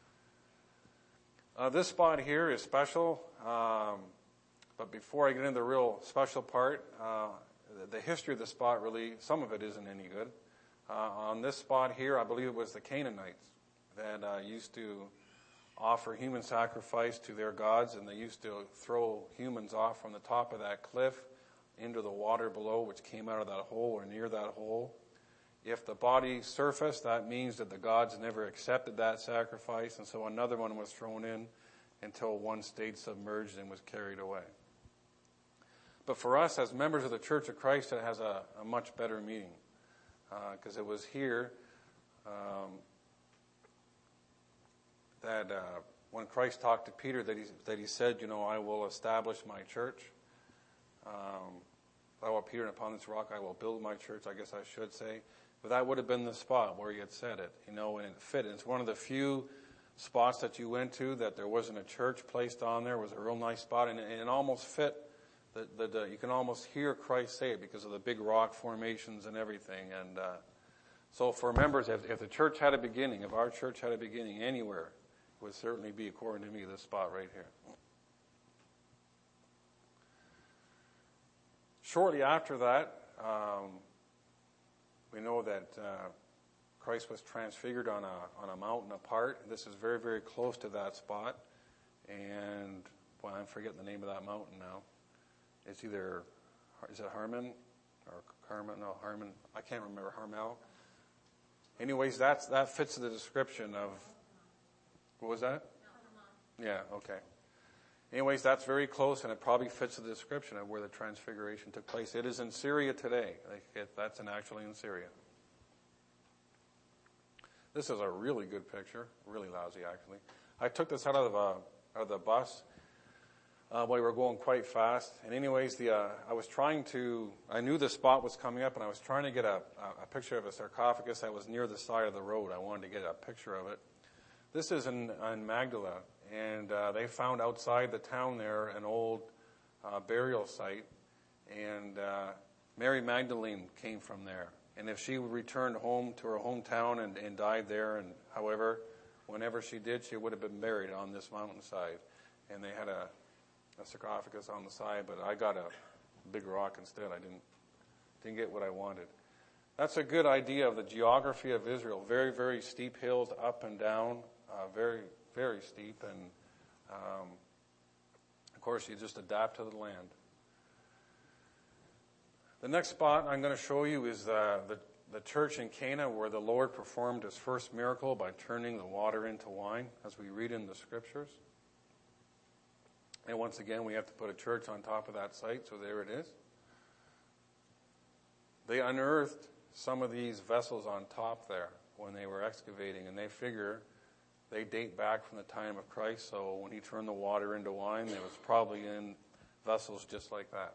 Uh, this spot here is special, um, but before I get into the real special part, uh, the, the history of the spot really, some of it isn't any good. Uh, on this spot here, I believe it was the Canaanites that uh, used to offer human sacrifice to their gods, and they used to throw humans off from the top of that cliff into the water below, which came out of that hole or near that hole. If the body surfaced, that means that the gods never accepted that sacrifice, and so another one was thrown in until one stayed submerged and was carried away. But for us, as members of the Church of Christ, it has a, a much better meaning. Because uh, it was here um, that uh, when Christ talked to Peter that he, that he said, you know, I will establish my church. Um, thou art Peter, and upon this rock I will build my church, I guess I should say. But that would have been the spot where he had said it, you know, and it fit. And it's one of the few spots that you went to that there wasn't a church placed on there. It was a real nice spot, and it, and it almost fit. The, the, the, you can almost hear Christ say it because of the big rock formations and everything. And uh, so for members, if, if the church had a beginning, if our church had a beginning anywhere, it would certainly be, according to me, this spot right here. Shortly after that, um, we know that uh, Christ was transfigured on a on a mountain apart. This is very, very close to that spot. And, well, I'm forgetting the name of that mountain now. It's either, is it Harmon or Carmel? No, Harmon. I can't remember. Harmel. anyways, that's, that fits the description of, what was that? Yeah, okay. Anyways, that's very close, and it probably fits the description of where the transfiguration took place. It is in Syria today. Like it, that's in actually in Syria. This is a really good picture, really lousy actually. I took this out of the, out of the bus uh, while we were going quite fast. And anyways, the uh, I was trying to, I knew the spot was coming up, and I was trying to get a, a, a picture of a sarcophagus that was near the side of the road. I wanted to get a picture of it. This is in, in Magdala, and uh, they found outside the town there an old uh, burial site, and uh, Mary Magdalene came from there. And if she returned home to her hometown and, and died there, and however, whenever she did, she would have been buried on this mountainside. And they had a, a sarcophagus on the side, but I got a big rock instead. I didn't didn't get what I wanted. That's a good idea of the geography of Israel. Very, very steep hills up and down, uh, very, very steep. And, um, of course, you just adapt to the land. The next spot I'm going to show you is uh, the, the church in Cana, where the Lord performed his first miracle by turning the water into wine, as we read in the scriptures. And once again, we have to put a church on top of that site, so there it is. They unearthed some of these vessels on top there when they were excavating, and they figure they date back from the time of Christ, so when he turned the water into wine, it was probably in vessels just like that.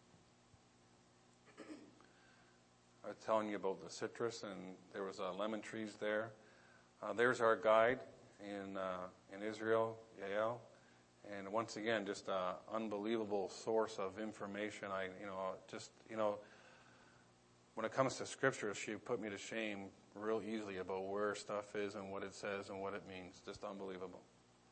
I was telling you about the citrus, and there was uh, lemon trees there. Uh, there's our guide in uh, in Israel, Yael, and once again, just an unbelievable source of information. I, you know, just you know, when it comes to scripture, she put me to shame real easily about where stuff is and what it says and what it means. Just unbelievable.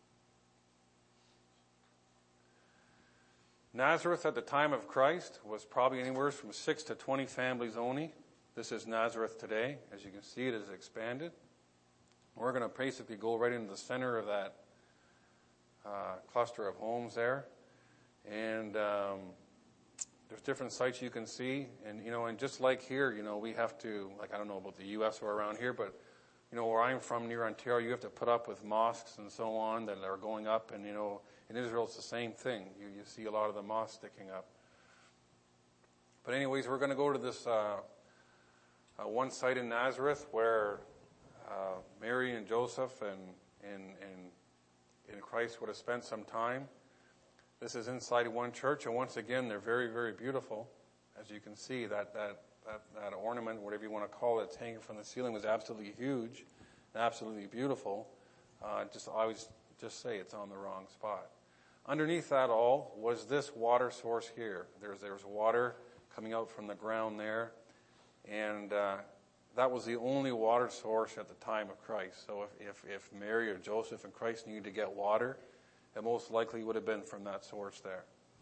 Nazareth at the time of Christ was probably anywhere from six to twenty families only. This is Nazareth today. As you can see, it has expanded. We're going to basically go right into the center of that uh, cluster of homes there. And um, there's different sites you can see. And, you know, and just like here, you know, we have to, like, I don't know about the U S or around here, but, you know, where I'm from near Ontario, you have to put up with mosques and so on that are going up. And, you know, in Israel, it's the same thing. You, you see a lot of the mosques sticking up. But anyways, we're going to go to this uh, uh, one site in Nazareth where uh, Mary and Joseph and, and, and, and Christ would have spent some time. This is inside one church, and once again, they're very, very beautiful. As you can see, that, that, that, that ornament, whatever you want to call it, it's hanging from the ceiling, was absolutely huge and absolutely beautiful. Uh, just I always just say it's on the wrong spot. Underneath that all was this water source here. There's there's water coming out from the ground there, and uh, that was the only water source at the time of Christ. So if, if, if Mary or Joseph and Christ needed to get water, it most likely would have been from that source there.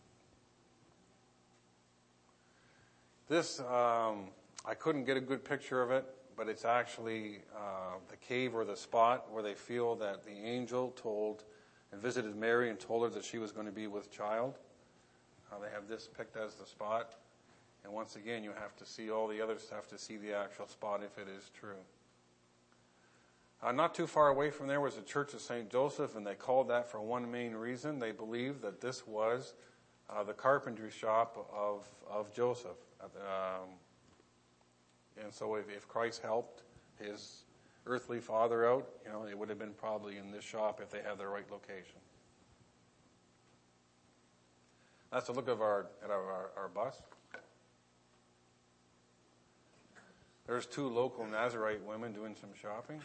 This, um, I couldn't get a good picture of it, but it's actually uh, the cave or the spot where they feel that the angel told and visited Mary and told her that she was going to be with child. Uh, they have this picked as the spot. And once again, you have to see all the other stuff to see the actual spot if it is true. Uh, not too far away from there was the Church of Saint Joseph, and they called that for one main reason. They believed that this was uh, the carpentry shop of, of Joseph. Um, and so if, if Christ helped his earthly father out, you know, it would have been probably in this shop if they had the right location. That's a look of our at our, our, our bus. There's two local Nazarite women doing some shopping.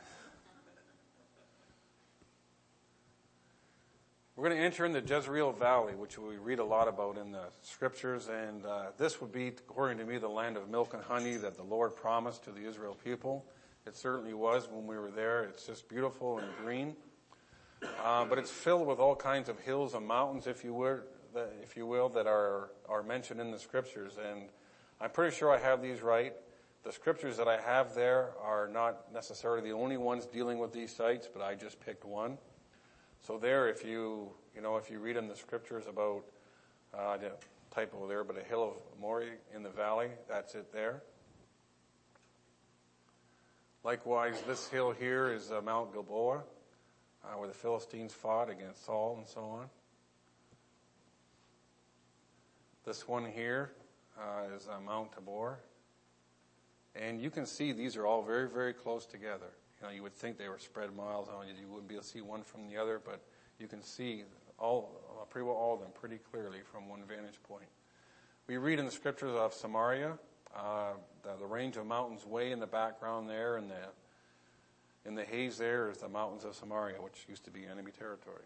We're going to enter into Jezreel Valley, which we read a lot about in the scriptures, and uh, this would be, according to me, the land of milk and honey that the Lord promised to the Israel people. It certainly was when we were there. It's just beautiful and green. Uh, but it's filled with all kinds of hills and mountains, if you would, if you will, that are, are mentioned in the scriptures. And I'm pretty sure I have these right. The scriptures that I have there are not necessarily the only ones dealing with these sites, but I just picked one. So there, if you, you know, if you read in the scriptures about, uh, the typo there, but a hill of Mori in the valley, that's it there. Likewise, this hill here is uh, Mount Gilboa, uh, where the Philistines fought against Saul and so on. This one here uh, is uh, Mount Tabor. And you can see these are all very, very close together. You know, you would think they were spread miles on you. You wouldn't be able to see one from the other, but you can see all, uh, pretty well all of them pretty clearly from one vantage point. We read in the scriptures of Samaria, uh, the, the range of mountains way in the background there, and the in the haze there is the mountains of Samaria, which used to be enemy territory.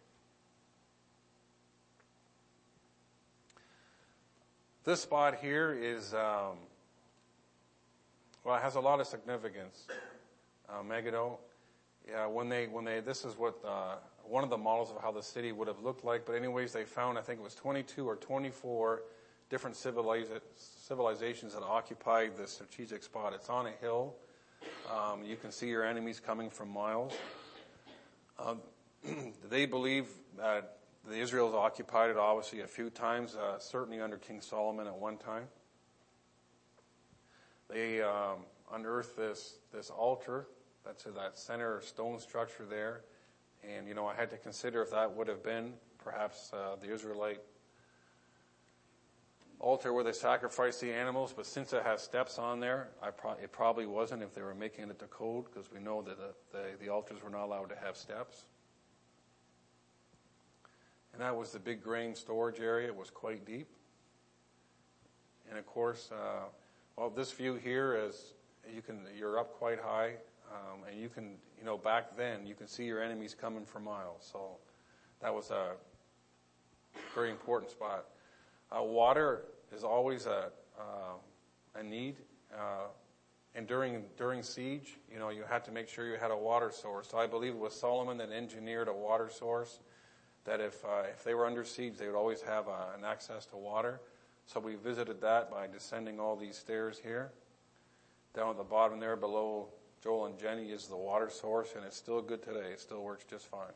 This spot here is, um, well, it has a lot of significance. Uh, Megiddo, yeah, when they, when they, this is what, uh, one of the models of how the city would have looked like, but anyways, they found, I think it was twenty-two or twenty-four different civiliza- civilizations that occupied this strategic spot. It's on a hill. Um, you can see your enemies coming from miles. Uh, they believe that the Israels occupied it obviously a few times, uh, certainly under King Solomon at one time. They um, unearthed this this altar that's in that center stone structure there, and you know I had to consider if that would have been perhaps uh, the Israelite altar where they sacrificed the animals, but since it has steps on there, I pro- it probably wasn't if they were making it to code, because we know that the, the, the altars were not allowed to have steps. And that was the big grain storage area. It was quite deep. And of course, uh, well, this view here is you can you're up quite high, um, and you can you know back then you can see your enemies coming for miles. So that was a very important spot. Uh, water is always a uh, a need, uh, and during during siege, you know, you had to make sure you had a water source. So I believe it was Solomon that engineered a water source, that if uh, if they were under siege, they would always have uh, an access to water. So we visited that by descending all these stairs here. Down at the bottom there, below Joel and Jenny, is the water source, and it's still good today. It still works just fine.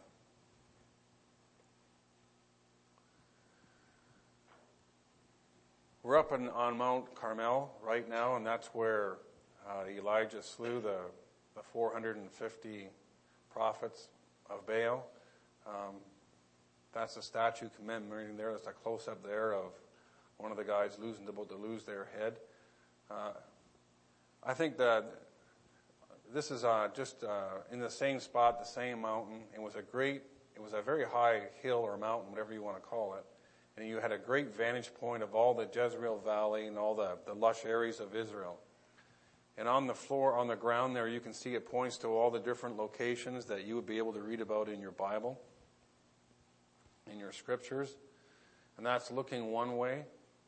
We're up in, on Mount Carmel right now, and that's where uh, Elijah slew the, the four hundred fifty prophets of Baal. Um, that's a statue commemorating there. There's a close-up there of one of the guys losing, about to lose their head. Uh, I think that this is uh, just uh, in the same spot, the same mountain. It was a great, it was a very high hill or mountain, whatever you want to call it. And you had a great vantage point of all the Jezreel Valley and all the, the lush areas of Israel. And on the floor, on the ground there, you can see it points to all the different locations that you would be able to read about in your Bible, in your scriptures. And that's looking one way.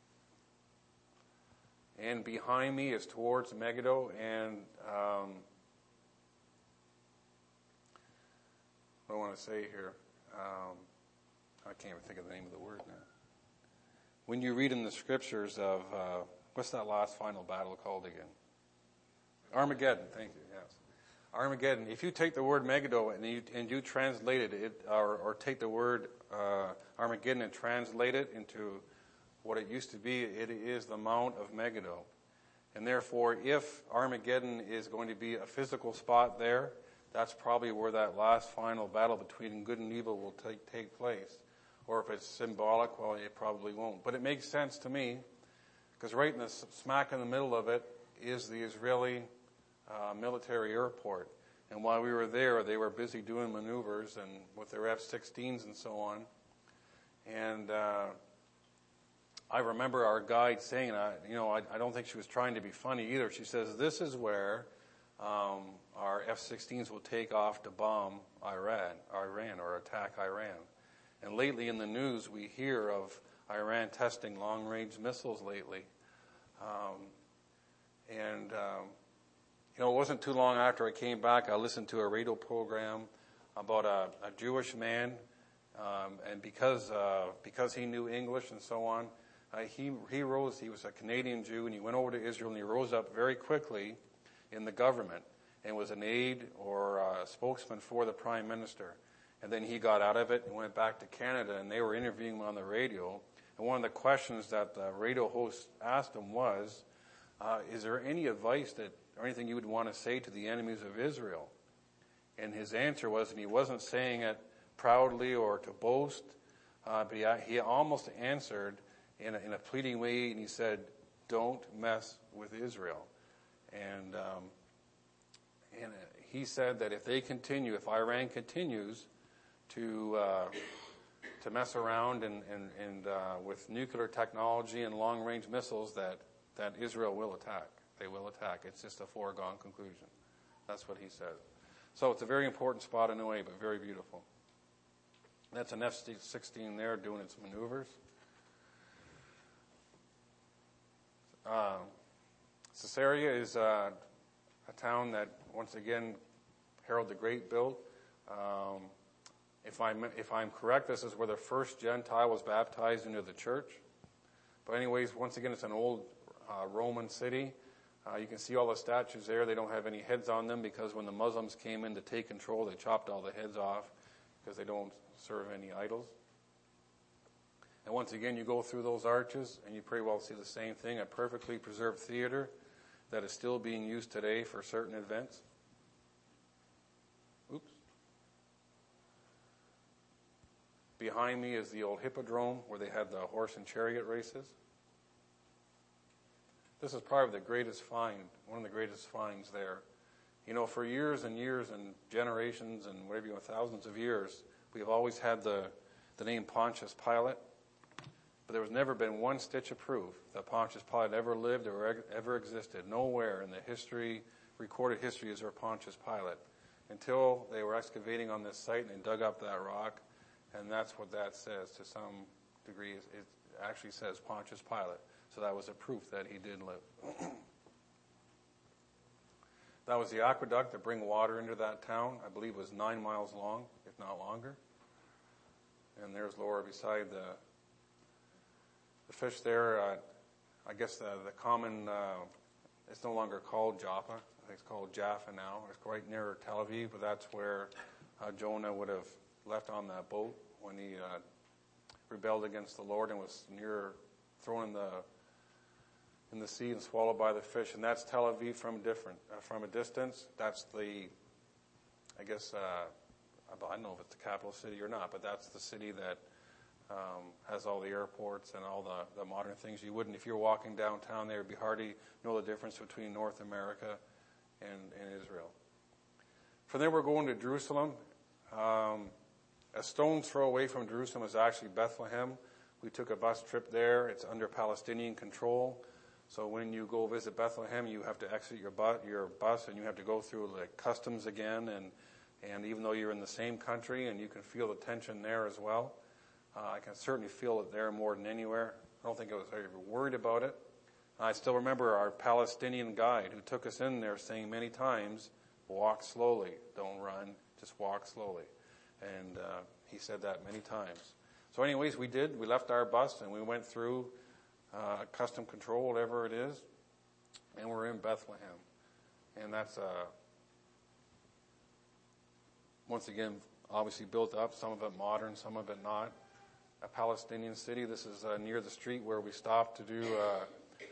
And behind me is towards Megiddo. And um, what do I want to say here? Um, I can't even think of the name of the word now. When you read in the scriptures of, uh, what's that last final battle called again? Armageddon, thank you, yes. Armageddon. If you take the word Megiddo and you, and you translate it, it or, or take the word uh, Armageddon and translate it into what it used to be, it is the Mount of Megiddo. And therefore, if Armageddon is going to be a physical spot there, that's probably where that last final battle between good and evil will take, take place. Or if it's symbolic, well, it probably won't. But it makes sense to me, because right in the smack in the middle of it is the Israeli uh, military airport. And while we were there, they were busy doing maneuvers and with their F sixteens and so on. And uh, I remember our guide saying, uh, you know, I, I don't think she was trying to be funny either. She says, this is where um, our F sixteens will take off to bomb Iran, Iran or attack Iran. And lately in the news, we hear of Iran testing long-range missiles lately. Um, and, um, you know, it wasn't too long after I came back, I listened to a radio program about a, a Jewish man. Um, and because uh, because he knew English and so on, uh, he, he rose, he was a Canadian Jew, and he went over to Israel, and he rose up very quickly in the government and was an aide or a spokesman for the prime minister. And then he got out of it and went back to Canada, and they were interviewing him on the radio. And one of the questions that the radio host asked him was, uh, is there any advice that or anything you would want to say to the enemies of Israel? And his answer was, and he wasn't saying it proudly or to boast, uh, but he, he almost answered in a, in a pleading way, and he said, don't mess with Israel. And um, and he said that if they continue, if Iran continues to uh, to mess around and, and, and uh, with nuclear technology and long-range missiles, that, that Israel will attack. They will attack. It's just a foregone conclusion. That's what he said. So it's a very important spot in a way, but very beautiful. That's an F sixteen there doing its maneuvers. Uh, Caesarea is uh, a town that, once again, Herod the Great built. Um, if I'm if I'm correct, this is where the first Gentile was baptized into the church. But anyways, once again, it's an old uh, Roman city. Uh, you can see all the statues there. They don't have any heads on them because when the Muslims came in to take control, they chopped all the heads off because they don't serve any idols. And once again, you go through those arches and you pretty well see the same thing, a perfectly preserved theater that is still being used today for certain events. Oops. Behind me is the old hippodrome where they had the horse and chariot races. This is probably the greatest find, one of the greatest finds there. You know, for years and years and generations and whatever you know, thousands of years, we've always had the, the name Pontius Pilate. But there was never been one stitch of proof that Pontius Pilate ever lived or ever existed. Nowhere in the history, recorded history, is there Pontius Pilate. Until they were excavating on this site and they dug up that rock. And that's what that says to some degree. It actually says Pontius Pilate. So that was a proof that he did live. That was the aqueduct to bring water into that town. I believe it was nine miles long, if not longer. And there's Laura beside the the fish there. Uh, I guess the, the common, uh, it's no longer called Joppa. I think it's called Jaffa now. It's right near Tel Aviv, but that's where uh, Jonah would have left on that boat when he uh, rebelled against the Lord and was near thrown in the in the sea and swallowed by the fish. And that's Tel Aviv from different uh, from a distance. That's the, I guess, uh, I don't know if it's the capital city or not, but that's the city that um, has all the airports and all the, the modern things. You wouldn't, if you're walking downtown there, it'd be hard to know the difference between North America and, and Israel. From there, we're going to Jerusalem. Um, a stone's throw away from Jerusalem is actually Bethlehem. We took a bus trip there. It's under Palestinian control. So when you go visit Bethlehem, you have to exit your bus, your bus and you have to go through like customs again. And, and even though you're in the same country, and you can feel the tension there as well, uh, I can certainly feel it there more than anywhere. I don't think I was ever worried about it. I still remember our Palestinian guide who took us in there saying many times, walk slowly, don't run, just walk slowly. And uh, he said that many times. So anyways, we did. We left our bus and we went through uh, custom control, whatever it is, and we're in Bethlehem. And that's, uh, once again, obviously built up, some of it modern, some of it not. A Palestinian city. This is uh, near the street where we stopped to do, uh,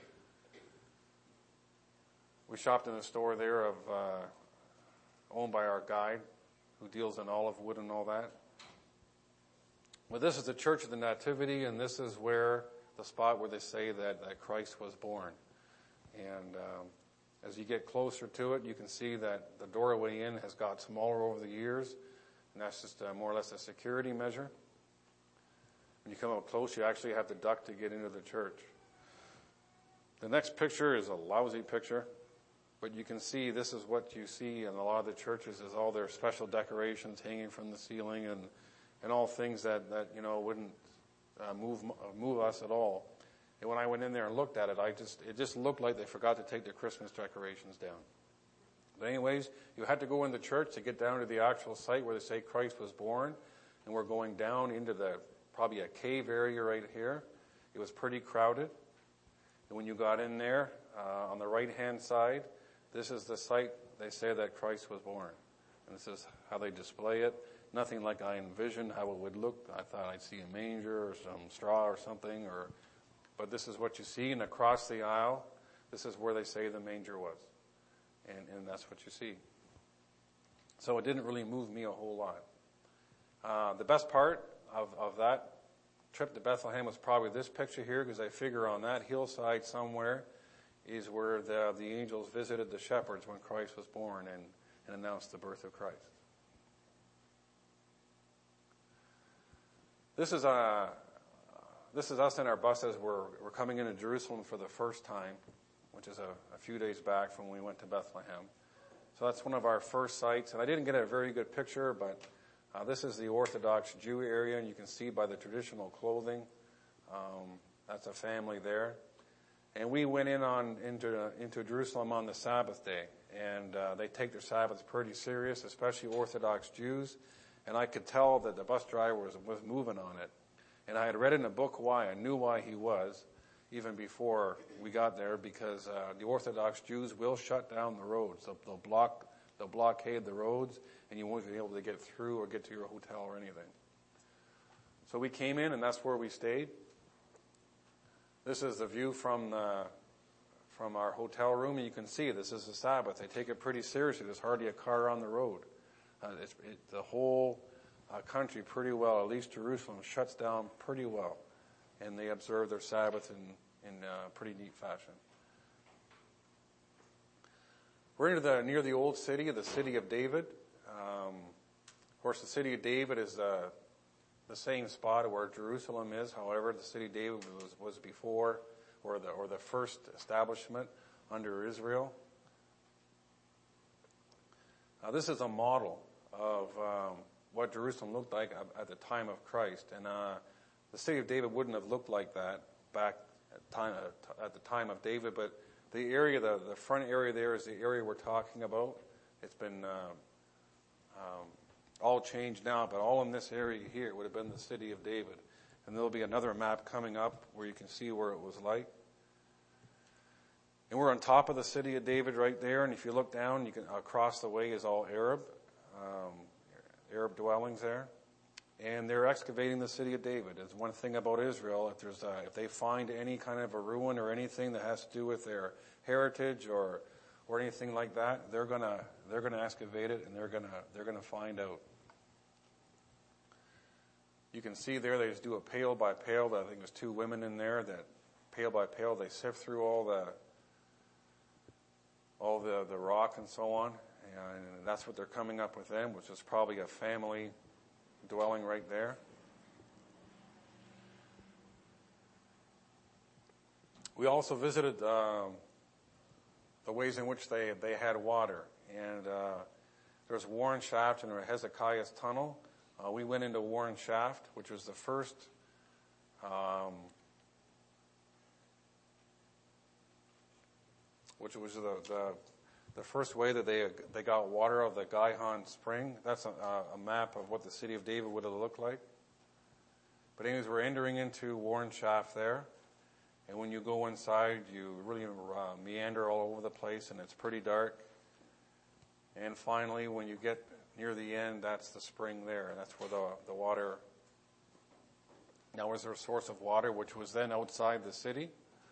we shopped in a store there of uh, owned by our guide who deals in olive wood and all that. Well, this is the Church of the Nativity, and this is where the spot where they say that, that Christ was born. And um, as you get closer to it, you can see that the doorway in has got smaller over the years, and that's just uh, more or less a security measure. When you come up close, you actually have to duck to get into the church. The next picture is a lousy picture, but you can see this is what you see in a lot of the churches is all their special decorations hanging from the ceiling and and all things that, that you know, wouldn't uh, move move us at all. And when I went in there and looked at it, I just it just looked like they forgot to take their Christmas decorations down. But anyways, you had to go in the church to get down to the actual site where they say Christ was born, and we're going down into the probably a cave area right here. It was pretty crowded. And when you got in there, uh, on the right-hand side, this is the site they say that Christ was born. And this is how they display it. Nothing like I envisioned how it would look. I thought I'd see a manger or some straw or something, or, but this is what you see. And across the aisle, this is where they say the manger was. and, and that's what you see. So it didn't really move me a whole lot. Uh, the best part of, of that trip to Bethlehem was probably this picture here, because I figure on that hillside somewhere is where the, the angels visited the shepherds when Christ was born and, and announced the birth of Christ. This is a, this is us in our buses. We're, we're coming into Jerusalem for the first time, which is a, a few days back from when we went to Bethlehem. So that's one of our first sites. And I didn't get a very good picture, but uh, this is the Orthodox Jew area, and you can see by the traditional clothing. Um, that's a family there. And we went in on into uh, into Jerusalem on the Sabbath day, and uh, they take their Sabbaths pretty serious, especially Orthodox Jews. And I could tell that the bus driver was was moving on it. And I had read in a book why. I knew why he was, even before we got there, because uh, the Orthodox Jews will shut down the roads. They'll, they'll block, they'll blockade the roads, and you won't be able to get through or get to your hotel or anything. So we came in, and that's where we stayed. This is the view from the, from our hotel room, and you can see this is the Sabbath. They take it pretty seriously. There's hardly a car on the road. Uh, it's, it, the whole uh, country pretty well, at least Jerusalem, shuts down pretty well, and they observe their Sabbath in, in uh, pretty neat fashion. We're into the, near the old city, the city of David. Um, of course, the city of David is uh, the same spot where Jerusalem is. However, the city of David was, was before, or the or the first establishment under Israel. Now, this is a model of um, what Jerusalem looked like at the time of Christ, and uh, the city of David wouldn't have looked like that back at, time, at the time of David, but the area, the, the front area there is the area we're talking about. It's been uh, um, all changed now, but all in this area here would have been the city of David. And there'll be another map coming up where you can see where it was like. And we're on top of the city of David right there, and if you look down, you can across the way is all Arab, um, Arab dwellings there. And they're excavating the city of David. It's one thing about Israel, if there's a, if they find any kind of a ruin or anything that has to do with their heritage or or anything like that, they're gonna they're gonna excavate it, and they're gonna they're gonna find out. You can see there they just do a pail by pail. I think there's two women in there that pail by pail they sift through all the all the the rock and so on, and that's what they're coming up with then, which is probably a family dwelling right there. We also visited um, the ways in which they, they had water. And uh, there was Warren Shaft and Hezekiah's Tunnel. Uh, we went into Warren Shaft, which was the first um, which was the, the the first way that they they got water out of the Gihon Spring. That's a, a map of what the city of David would have looked like. But anyways, we're entering into Warren Shaft there. And when you go inside, you really uh, meander all over the place, and it's pretty dark. And finally, when you get near the end, that's the spring there. And that's where the, the water... Now, was there a source of water, which was then outside the city?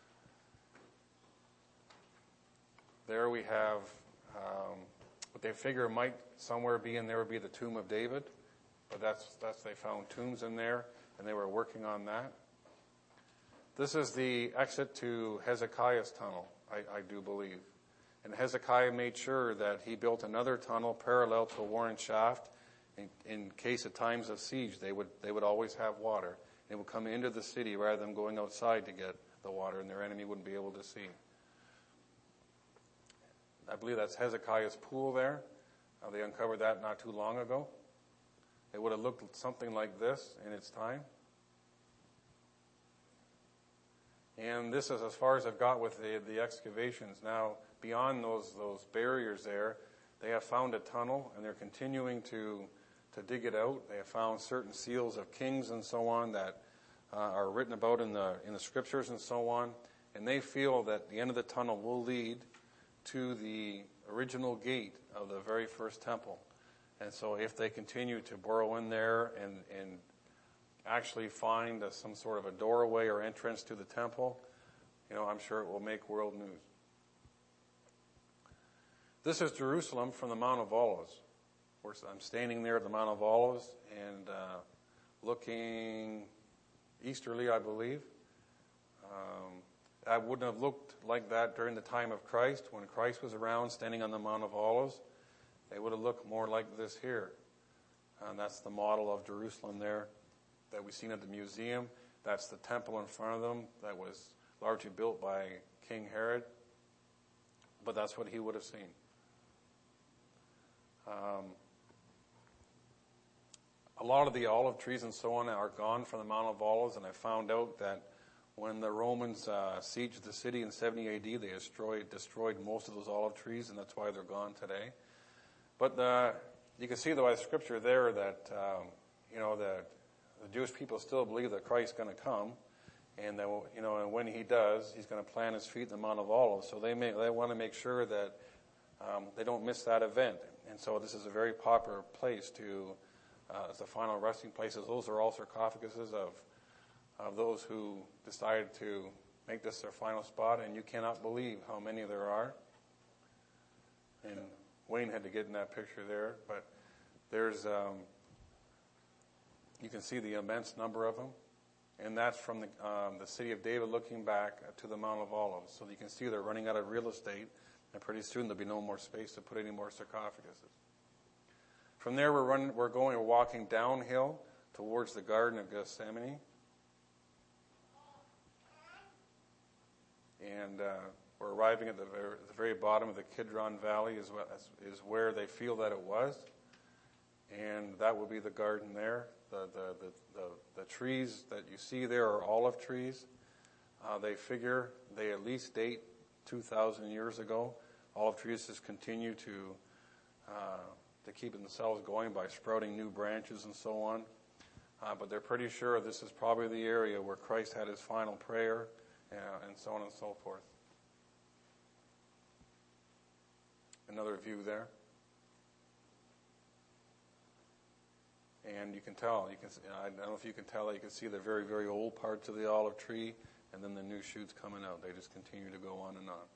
There we have um, what they figure might somewhere be in there would be the tomb of David, but that's that's they found tombs in there, and they were working on that. This is the exit to Hezekiah's tunnel, I, I do believe, and Hezekiah made sure that he built another tunnel parallel to Warren Shaft, in, in case of times of siege they would they would always have water. They would come into the city rather than going outside to get the water, and their enemy wouldn't be able to see. I believe that's Hezekiah's pool there. Uh, they uncovered that not too long ago. It would have looked something like this in its time. And this is as far as I've got with the, the excavations. Now, beyond those those barriers there, they have found a tunnel, and they're continuing to to dig it out. They have found certain seals of kings and so on that uh, are written about in the in the scriptures and so on. And they feel that the end of the tunnel will lead to the original gate of the very first temple. And so if they continue to burrow in there and, and actually find a, some sort of a doorway or entrance to the temple, you know, I'm sure it will make world news. This is Jerusalem from the Mount of Olives. Of course, I'm standing there at the Mount of Olives and uh, looking easterly, I believe. Um, I wouldn't have looked like that during the time of Christ. When Christ was around standing on the Mount of Olives, they would have looked more like this here. And that's the model of Jerusalem there that we've seen at the museum. That's the temple in front of them that was largely built by King Herod. But that's what he would have seen. Um, a lot of the olive trees and so on are gone from the Mount of Olives, and I found out that when the Romans uh, sieged the city in seventy A D, they destroyed destroyed most of those olive trees, and that's why they're gone today. But the, you can see by the scripture there that um, you know that the Jewish people still believe that Christ's going to come, and that you know, and when he does, he's going to plant his feet in the Mount of Olives. So they may, they want to make sure that um, they don't miss that event. And so this is a very popular place to uh, as the final resting places. Those are all sarcophaguses of of those who decided to make this their final spot, and you cannot believe how many there are. And Wayne had to get in that picture there, but there's, um, you can see the immense number of them, and that's from the, um, the city of David looking back to the Mount of Olives. So you can see they're running out of real estate, and pretty soon there'll be no more space to put any more sarcophaguses. From there, we're running, we're going, we're walking downhill towards the Garden of Gethsemane. And uh, we're arriving at the very, the very bottom of the Kidron Valley is, what, is where they feel that it was. And that will be the garden there. The, the, the, the, the trees that you see there are olive trees. Uh, they figure they at least date two thousand years ago. Olive trees just continue to, uh, to keep themselves going by sprouting new branches and so on. Uh, but they're pretty sure this is probably the area where Christ had his final prayer. Yeah, and so on and so forth. Another view there. And you can tell, you can, I don't know if you can tell, you can see the very, very old parts of the olive tree, and then the new shoots coming out. They just continue to go on and on.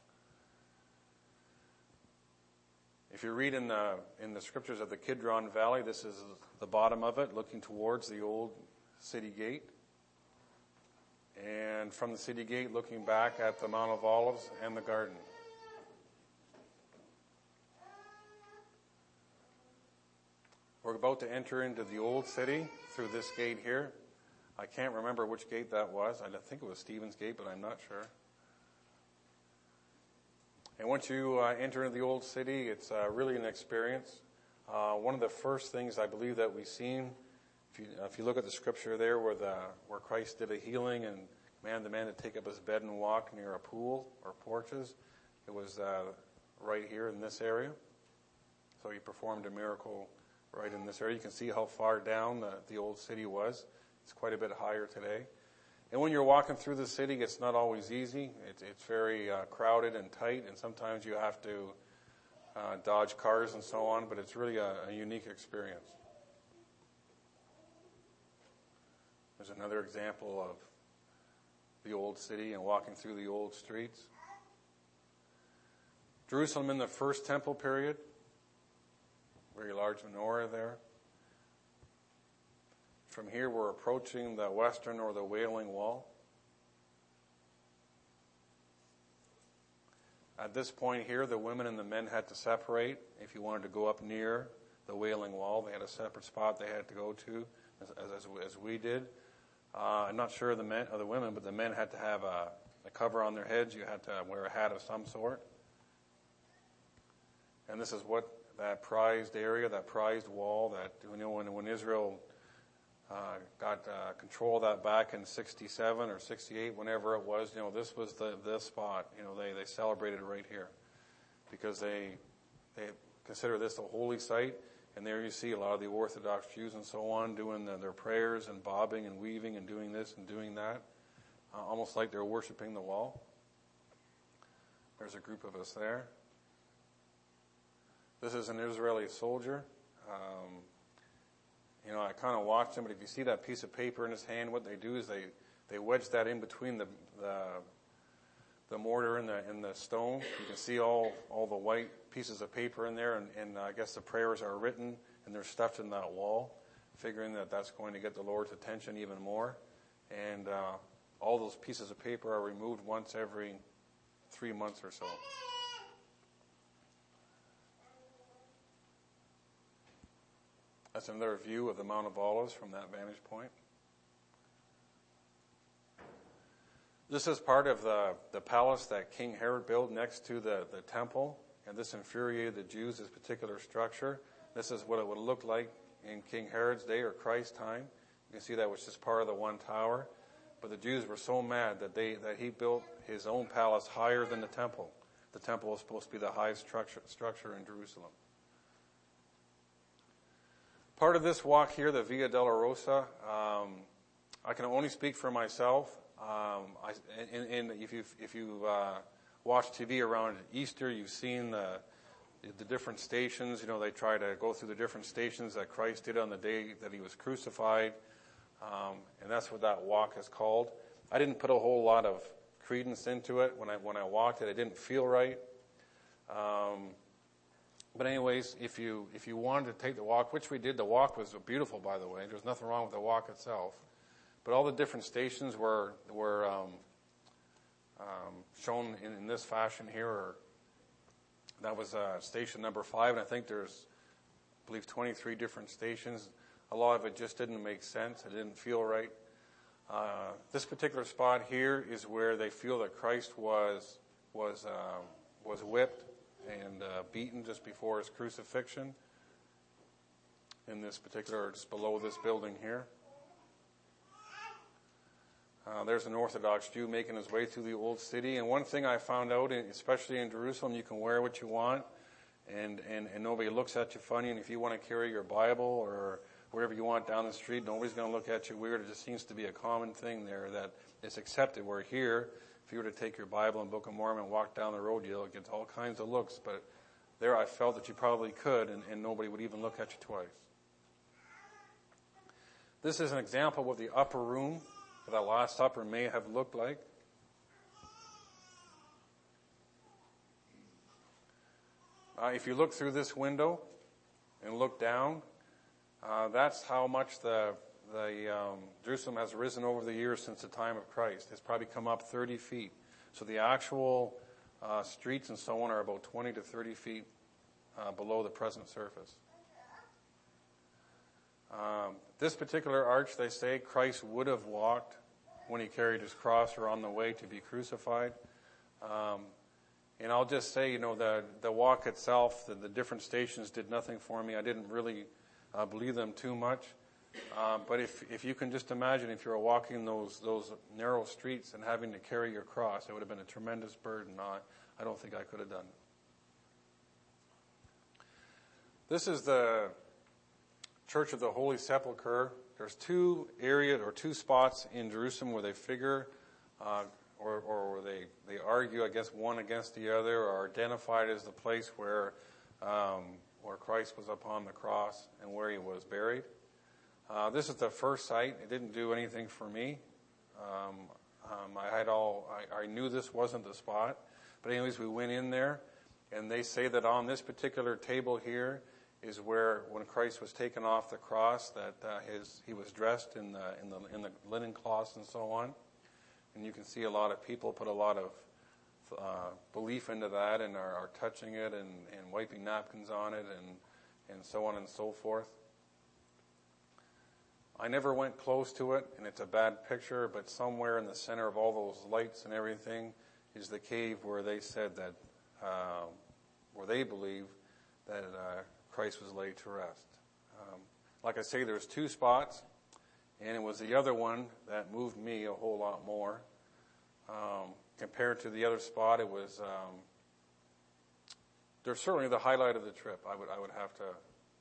If you read in the, in the scriptures of the Kidron Valley, this is the bottom of it, looking towards the old city gate. And from the city gate, looking back at the Mount of Olives and the garden. We're about to enter into the old city through this gate here. I can't remember which gate that was. I think it was Stephen's Gate, but I'm not sure. And once you uh, enter into the old city, it's uh, really an experience. Uh, one of the first things I believe that we've seen, if you, if you look at the scripture there where the where Christ did a healing and commanded the man to take up his bed and walk near a pool or porches, it was uh, right here in this area. So he performed a miracle right in this area. You can see how far down the, the old city was. It's quite a bit higher today. And when you're walking through the city, it's not always easy. It's, it's very uh, crowded and tight, and sometimes you have to uh, dodge cars and so on, but it's really a, a unique experience. There's another example of the old city and walking through the old streets. Jerusalem in the first temple period. Very large menorah there. From here we're approaching the western or the Wailing Wall. At this point here, the women and the men had to separate. If you wanted to go up near the Wailing Wall, they had a separate spot they had to go to, as, as, as we did. Uh, I'm not sure of the men or the women, but the men had to have a, a cover on their heads. You had to wear a hat of some sort. And this is what that prized area, that prized wall, that you know when when Israel uh, got uh, control of that back in sixty-seven or sixty-eight, whenever it was, you know, this was the this spot. You know, they they celebrated right here because they they consider this a holy site. And there you see a lot of the Orthodox Jews and so on doing the, their prayers and bobbing and weaving and doing this and doing that, uh, almost like they're worshiping the wall. There's a group of us there. This is an Israeli soldier. Um, you know, I kind of watched him, but if you see that piece of paper in his hand, what they do is they, they wedge that in between the, the the mortar and the and the stone. You can see all, all the white pieces of paper in there, and, and I guess the prayers are written and they're stuffed in that wall, figuring that that's going to get the Lord's attention even more. And uh, all those pieces of paper are removed once every three months or so. That's another view of the Mount of Olives from that vantage point. This is part of the, the palace that King Herod built next to the, the temple, and this infuriated the Jews, this particular structure. This is what it would look like in King Herod's day or Christ's time. You can see that was just part of the one tower. But the Jews were so mad that they that he built his own palace higher than the temple. The temple was supposed to be the highest structure, structure in Jerusalem. Part of this walk here, the Via Dolorosa, um, I can only speak for myself. Um, I, and, and if you if you uh, watch T V around Easter, you've seen the the different stations. You know, they try to go through the different stations that Christ did on the day that he was crucified, um, and that's what that walk is called. I didn't put a whole lot of credence into it when I when I walked it. It didn't feel right. Um, but anyways, if you if you wanted to take the walk, which we did, the walk was beautiful, by the way. There was nothing wrong with the walk itself. But all the different stations were were um, um, shown in, in this fashion here. Or that was uh, station number five, and I think there's, I believe, twenty-three different stations. A lot of it just didn't make sense. It didn't feel right. Uh, this particular spot here is where they feel that Christ was was uh, was whipped and uh, beaten just before his crucifixion. In this particular, just below this building here. Uh, there's an Orthodox Jew making his way through the old city. And one thing I found out, especially in Jerusalem, you can wear what you want, and, and, and nobody looks at you funny. And if you want to carry your Bible or wherever you want down the street, nobody's going to look at you weird. It just seems to be a common thing there that is accepted. Where here, if you were to take your Bible and Book of Mormon and walk down the road, you'll get all kinds of looks. But there I felt that you probably could, and, and nobody would even look at you twice. This is an example of what the upper room of that Last Supper may have looked like. Uh, if you look through this window and look down, uh, that's how much the the um, Jerusalem has risen over the years since the time of Christ. It's probably come up thirty feet. So the actual uh, streets and so on are about twenty to thirty feet uh, below the present surface. Um, this particular arch, they say, Christ would have walked when he carried his cross or on the way to be crucified. Um, and I'll just say, you know, the, the walk itself, the, the different stations did nothing for me. I didn't really uh, believe them too much. Um, but if if you can just imagine if you were walking those those narrow streets and having to carry your cross, it would have been a tremendous burden. I, I don't think I could have done it. This is the Church of the Holy Sepulchre. There's two areas or two spots in Jerusalem where they figure uh, or, or where they, they argue, I guess, one against the other, or are identified as the place where um, where Christ was upon the cross and where he was buried. Uh, this is the first site. It didn't do anything for me. Um, um, I had all. I, I knew this wasn't the spot, but anyways, we went in there, and they say that on this particular table here is where, when Christ was taken off the cross, that uh, his he was dressed in the in the in the linen cloths and so on. And you can see a lot of people put a lot of uh, belief into that and are, are touching it and, and wiping napkins on it and and so on and so forth. I never went close to it, and it's a bad picture, but somewhere in the center of all those lights and everything is the cave where they said that, uh, where they believe that uh, Christ was laid to rest. Um, like I say, there's two spots, and it was the other one that moved me a whole lot more. Um, compared to the other spot, it was, um, they're certainly the highlight of the trip, I would, I would have to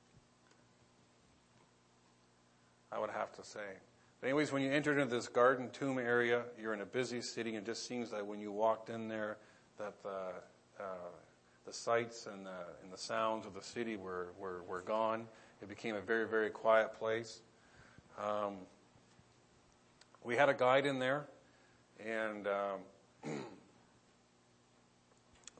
I would have to say. But anyways, when you entered into this garden tomb area, you're in a busy city, and it just seems that when you walked in there, that the, uh, the sights and the, and the sounds of the city were, were, were gone. It became a very, very quiet place. Um, we had a guide in there, and um,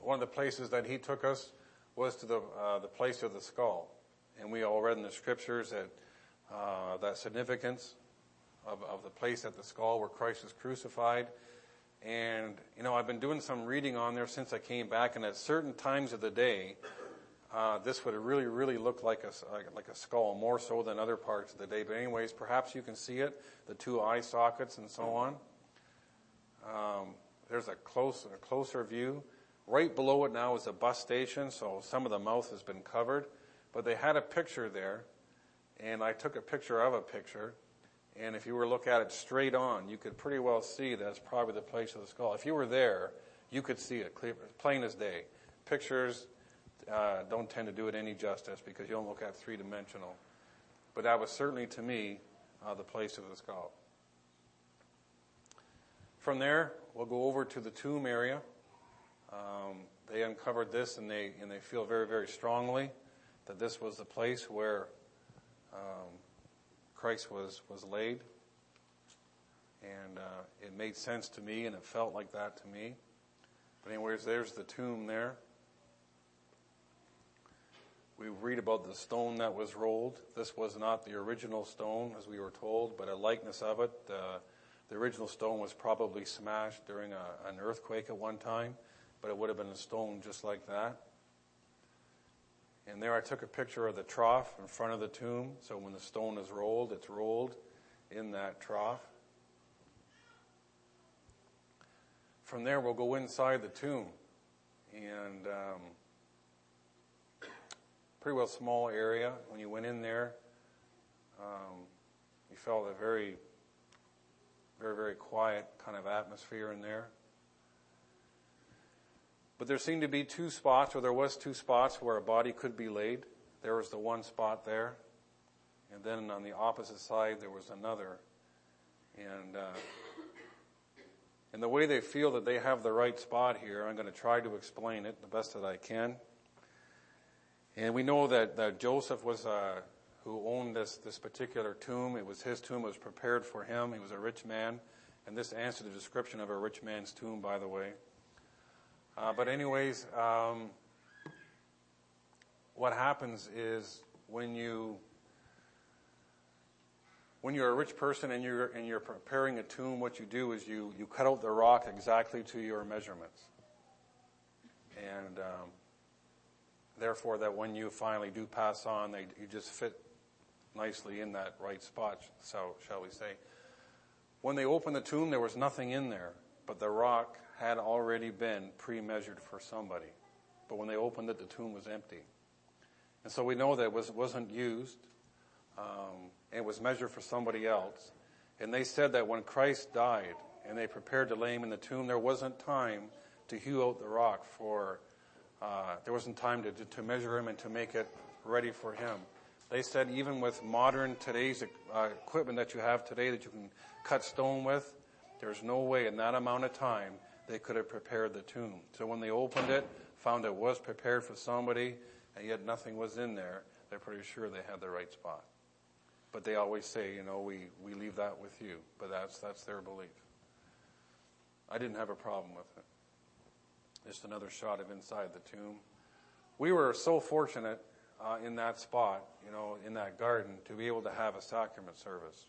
one of the places that he took us was to the uh, the place of the skull. And we all read in the scriptures that uh, that significance of, of the place at the skull where Christ was crucified. And, you know, I've been doing some reading on there since I came back, and at certain times of the day, uh, this would really, really look like a, like a skull, more so than other parts of the day. But anyways, perhaps you can see it, the two eye sockets and so on. Um, there's a, close, a closer view. Right below it now is a bus station, so some of the mouth has been covered. But they had a picture there, and I took a picture of a picture. And if you were to look at it straight on, you could pretty well see that's probably the place of the skull. If you were there, you could see it clear, plain as day. Pictures uh, don't tend to do it any justice because you don't look at three-dimensional. But that was certainly, to me, uh, the place of the skull. From there, we'll go over to the tomb area. Um, they uncovered this, and they and they feel very, very strongly that this was the place where um, Christ was, was laid. And uh, it made sense to me, and it felt like that to me. But anyways, there's the tomb there. We read about the stone that was rolled. This was not the original stone, as we were told, but a likeness of it. Uh, the original stone was probably smashed during a, an earthquake at one time, but it would have been a stone just like that. And there I took a picture of the trough in front of the tomb. So when the stone is rolled, it's rolled in that trough. From there, we'll go inside the tomb. And um, pretty well small area. When you went in there, um, you felt a very, very, very quiet kind of atmosphere in there. But there seemed to be two spots, or there was two spots where a body could be laid. There was the one spot there. And then on the opposite side, there was another. And, uh, and the way they feel that they have the right spot here, I'm going to try to explain it the best that I can. And we know that, that Joseph was, uh, who owned this, this particular tomb. It was his tomb. It was prepared for him. He was a rich man. And this answered the description of a rich man's tomb, by the way. Uh, but anyways, um, what happens is when you when you're a rich person and you're and you're preparing a tomb, what you do is you you cut out the rock exactly to your measurements, and um, therefore that when you finally do pass on, they you just fit nicely in that right spot. So shall we say? When they opened the tomb, there was nothing in there, but the rock had already been pre-measured for somebody. But when they opened it, the tomb was empty. And so we know that it was, wasn't used. Um, and it was measured for somebody else. And they said that when Christ died and they prepared to lay him in the tomb, there wasn't time to hew out the rock for, uh, there wasn't time to, to measure him and to make it ready for him. They said even with modern today's uh, equipment that you have today that you can cut stone with, there's no way in that amount of time they could have prepared the tomb. So when they opened it, found it was prepared for somebody, and yet nothing was in there, they're pretty sure they had the right spot. But they always say, you know, we, we leave that with you. But that's that's their belief. I didn't have a problem with it. Just another shot of inside the tomb. We were so fortunate uh, in that spot, you know, in that garden, to be able to have a sacrament service.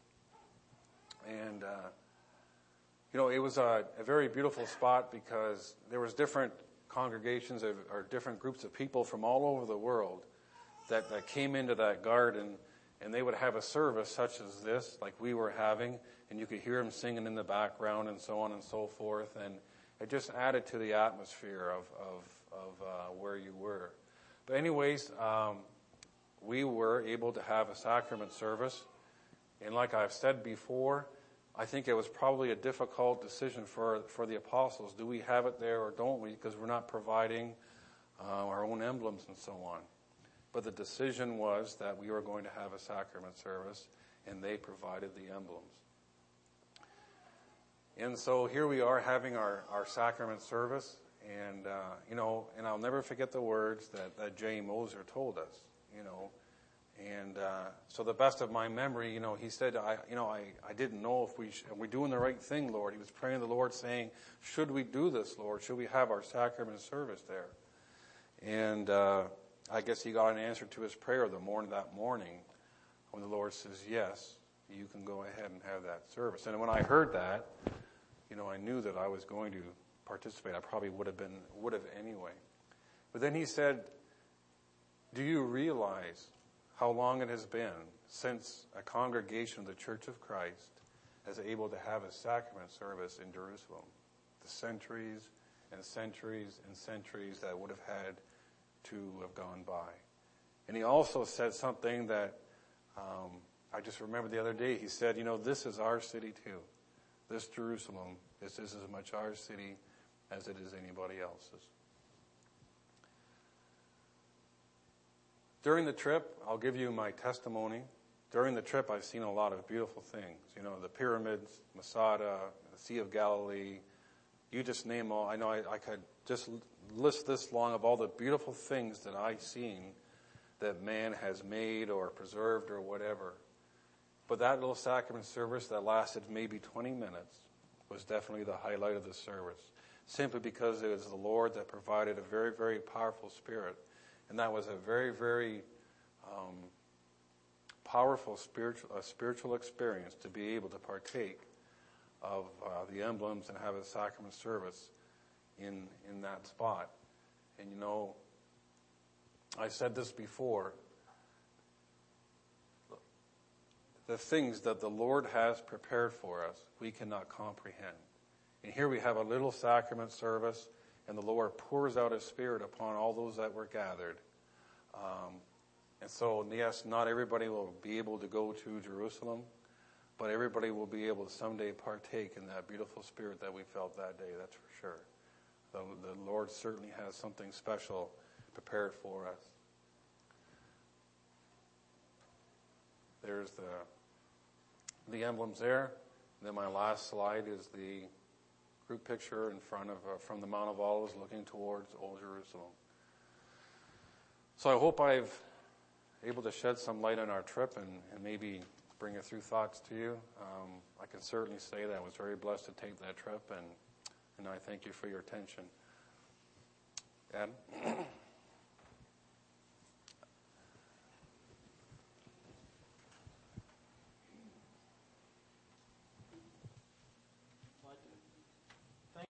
And uh You know, it was a, a very beautiful spot because there was different congregations of, or different groups of people from all over the world that, that came into that garden, and they would have a service such as this, like we were having, and you could hear them singing in the background and so on and so forth, and it just added to the atmosphere of, of, of uh, where you were. But anyways, um, we were able to have a sacrament service, and like I've said before, I think it was probably a difficult decision for for the apostles. Do we have it there or don't we? Because we're not providing uh, our own emblems and so on. But the decision was that we were going to have a sacrament service, and they provided the emblems. And so here we are having our, our sacrament service, and uh, you know, and I'll never forget the words that, that Jay Moser told us. You know, And uh, so the best of my memory, you know, he said, I, you know, I, I didn't know if we, sh- are we doing the right thing, Lord? He was praying to the Lord saying, should we do this, Lord? Should we have our sacrament service there? And uh, I guess he got an answer to his prayer the morning that morning when the Lord says, yes, you can go ahead and have that service. And when I heard that, you know, I knew that I was going to participate. I probably would have been, would have anyway. But then he said, do you realize how long it has been since a congregation of the Church of Christ is able to have a sacrament service in Jerusalem? The centuries and centuries and centuries that would have had to have gone by. And he also said something that um, I just remembered the other day. He said, you know, this is our city too. This Jerusalem is just as much our city as it is anybody else's. During the trip, I'll give you my testimony. During the trip, I've seen a lot of beautiful things. You know, the pyramids, Masada, the Sea of Galilee. You just name all. I know I, I could just list this long of all the beautiful things that I've seen that man has made or preserved or whatever. But that little sacrament service that lasted maybe twenty minutes was definitely the highlight of the service, simply because it was the Lord that provided a very, very powerful spirit. And that was a very, very um, powerful spiritual, uh, spiritual experience to be able to partake of uh, the emblems and have a sacrament service in in that spot. And you know, I said this before, the things that the Lord has prepared for us, we cannot comprehend. And here we have a little sacrament service, and the Lord pours out His Spirit upon all those that were gathered. Um, and so, yes, not everybody will be able to go to Jerusalem, but everybody will be able to someday partake in that beautiful Spirit that we felt that day, that's for sure. The, the Lord certainly has something special prepared for us. There's the the emblems there. And then my last slide is the group picture in front of uh, from the Mount of Olives looking towards Old Jerusalem. So I hope I've able to shed some light on our trip and, and maybe bring a few thoughts to you. Um, I can certainly say that I was very blessed to take that trip, and, and I thank you for your attention. Adam?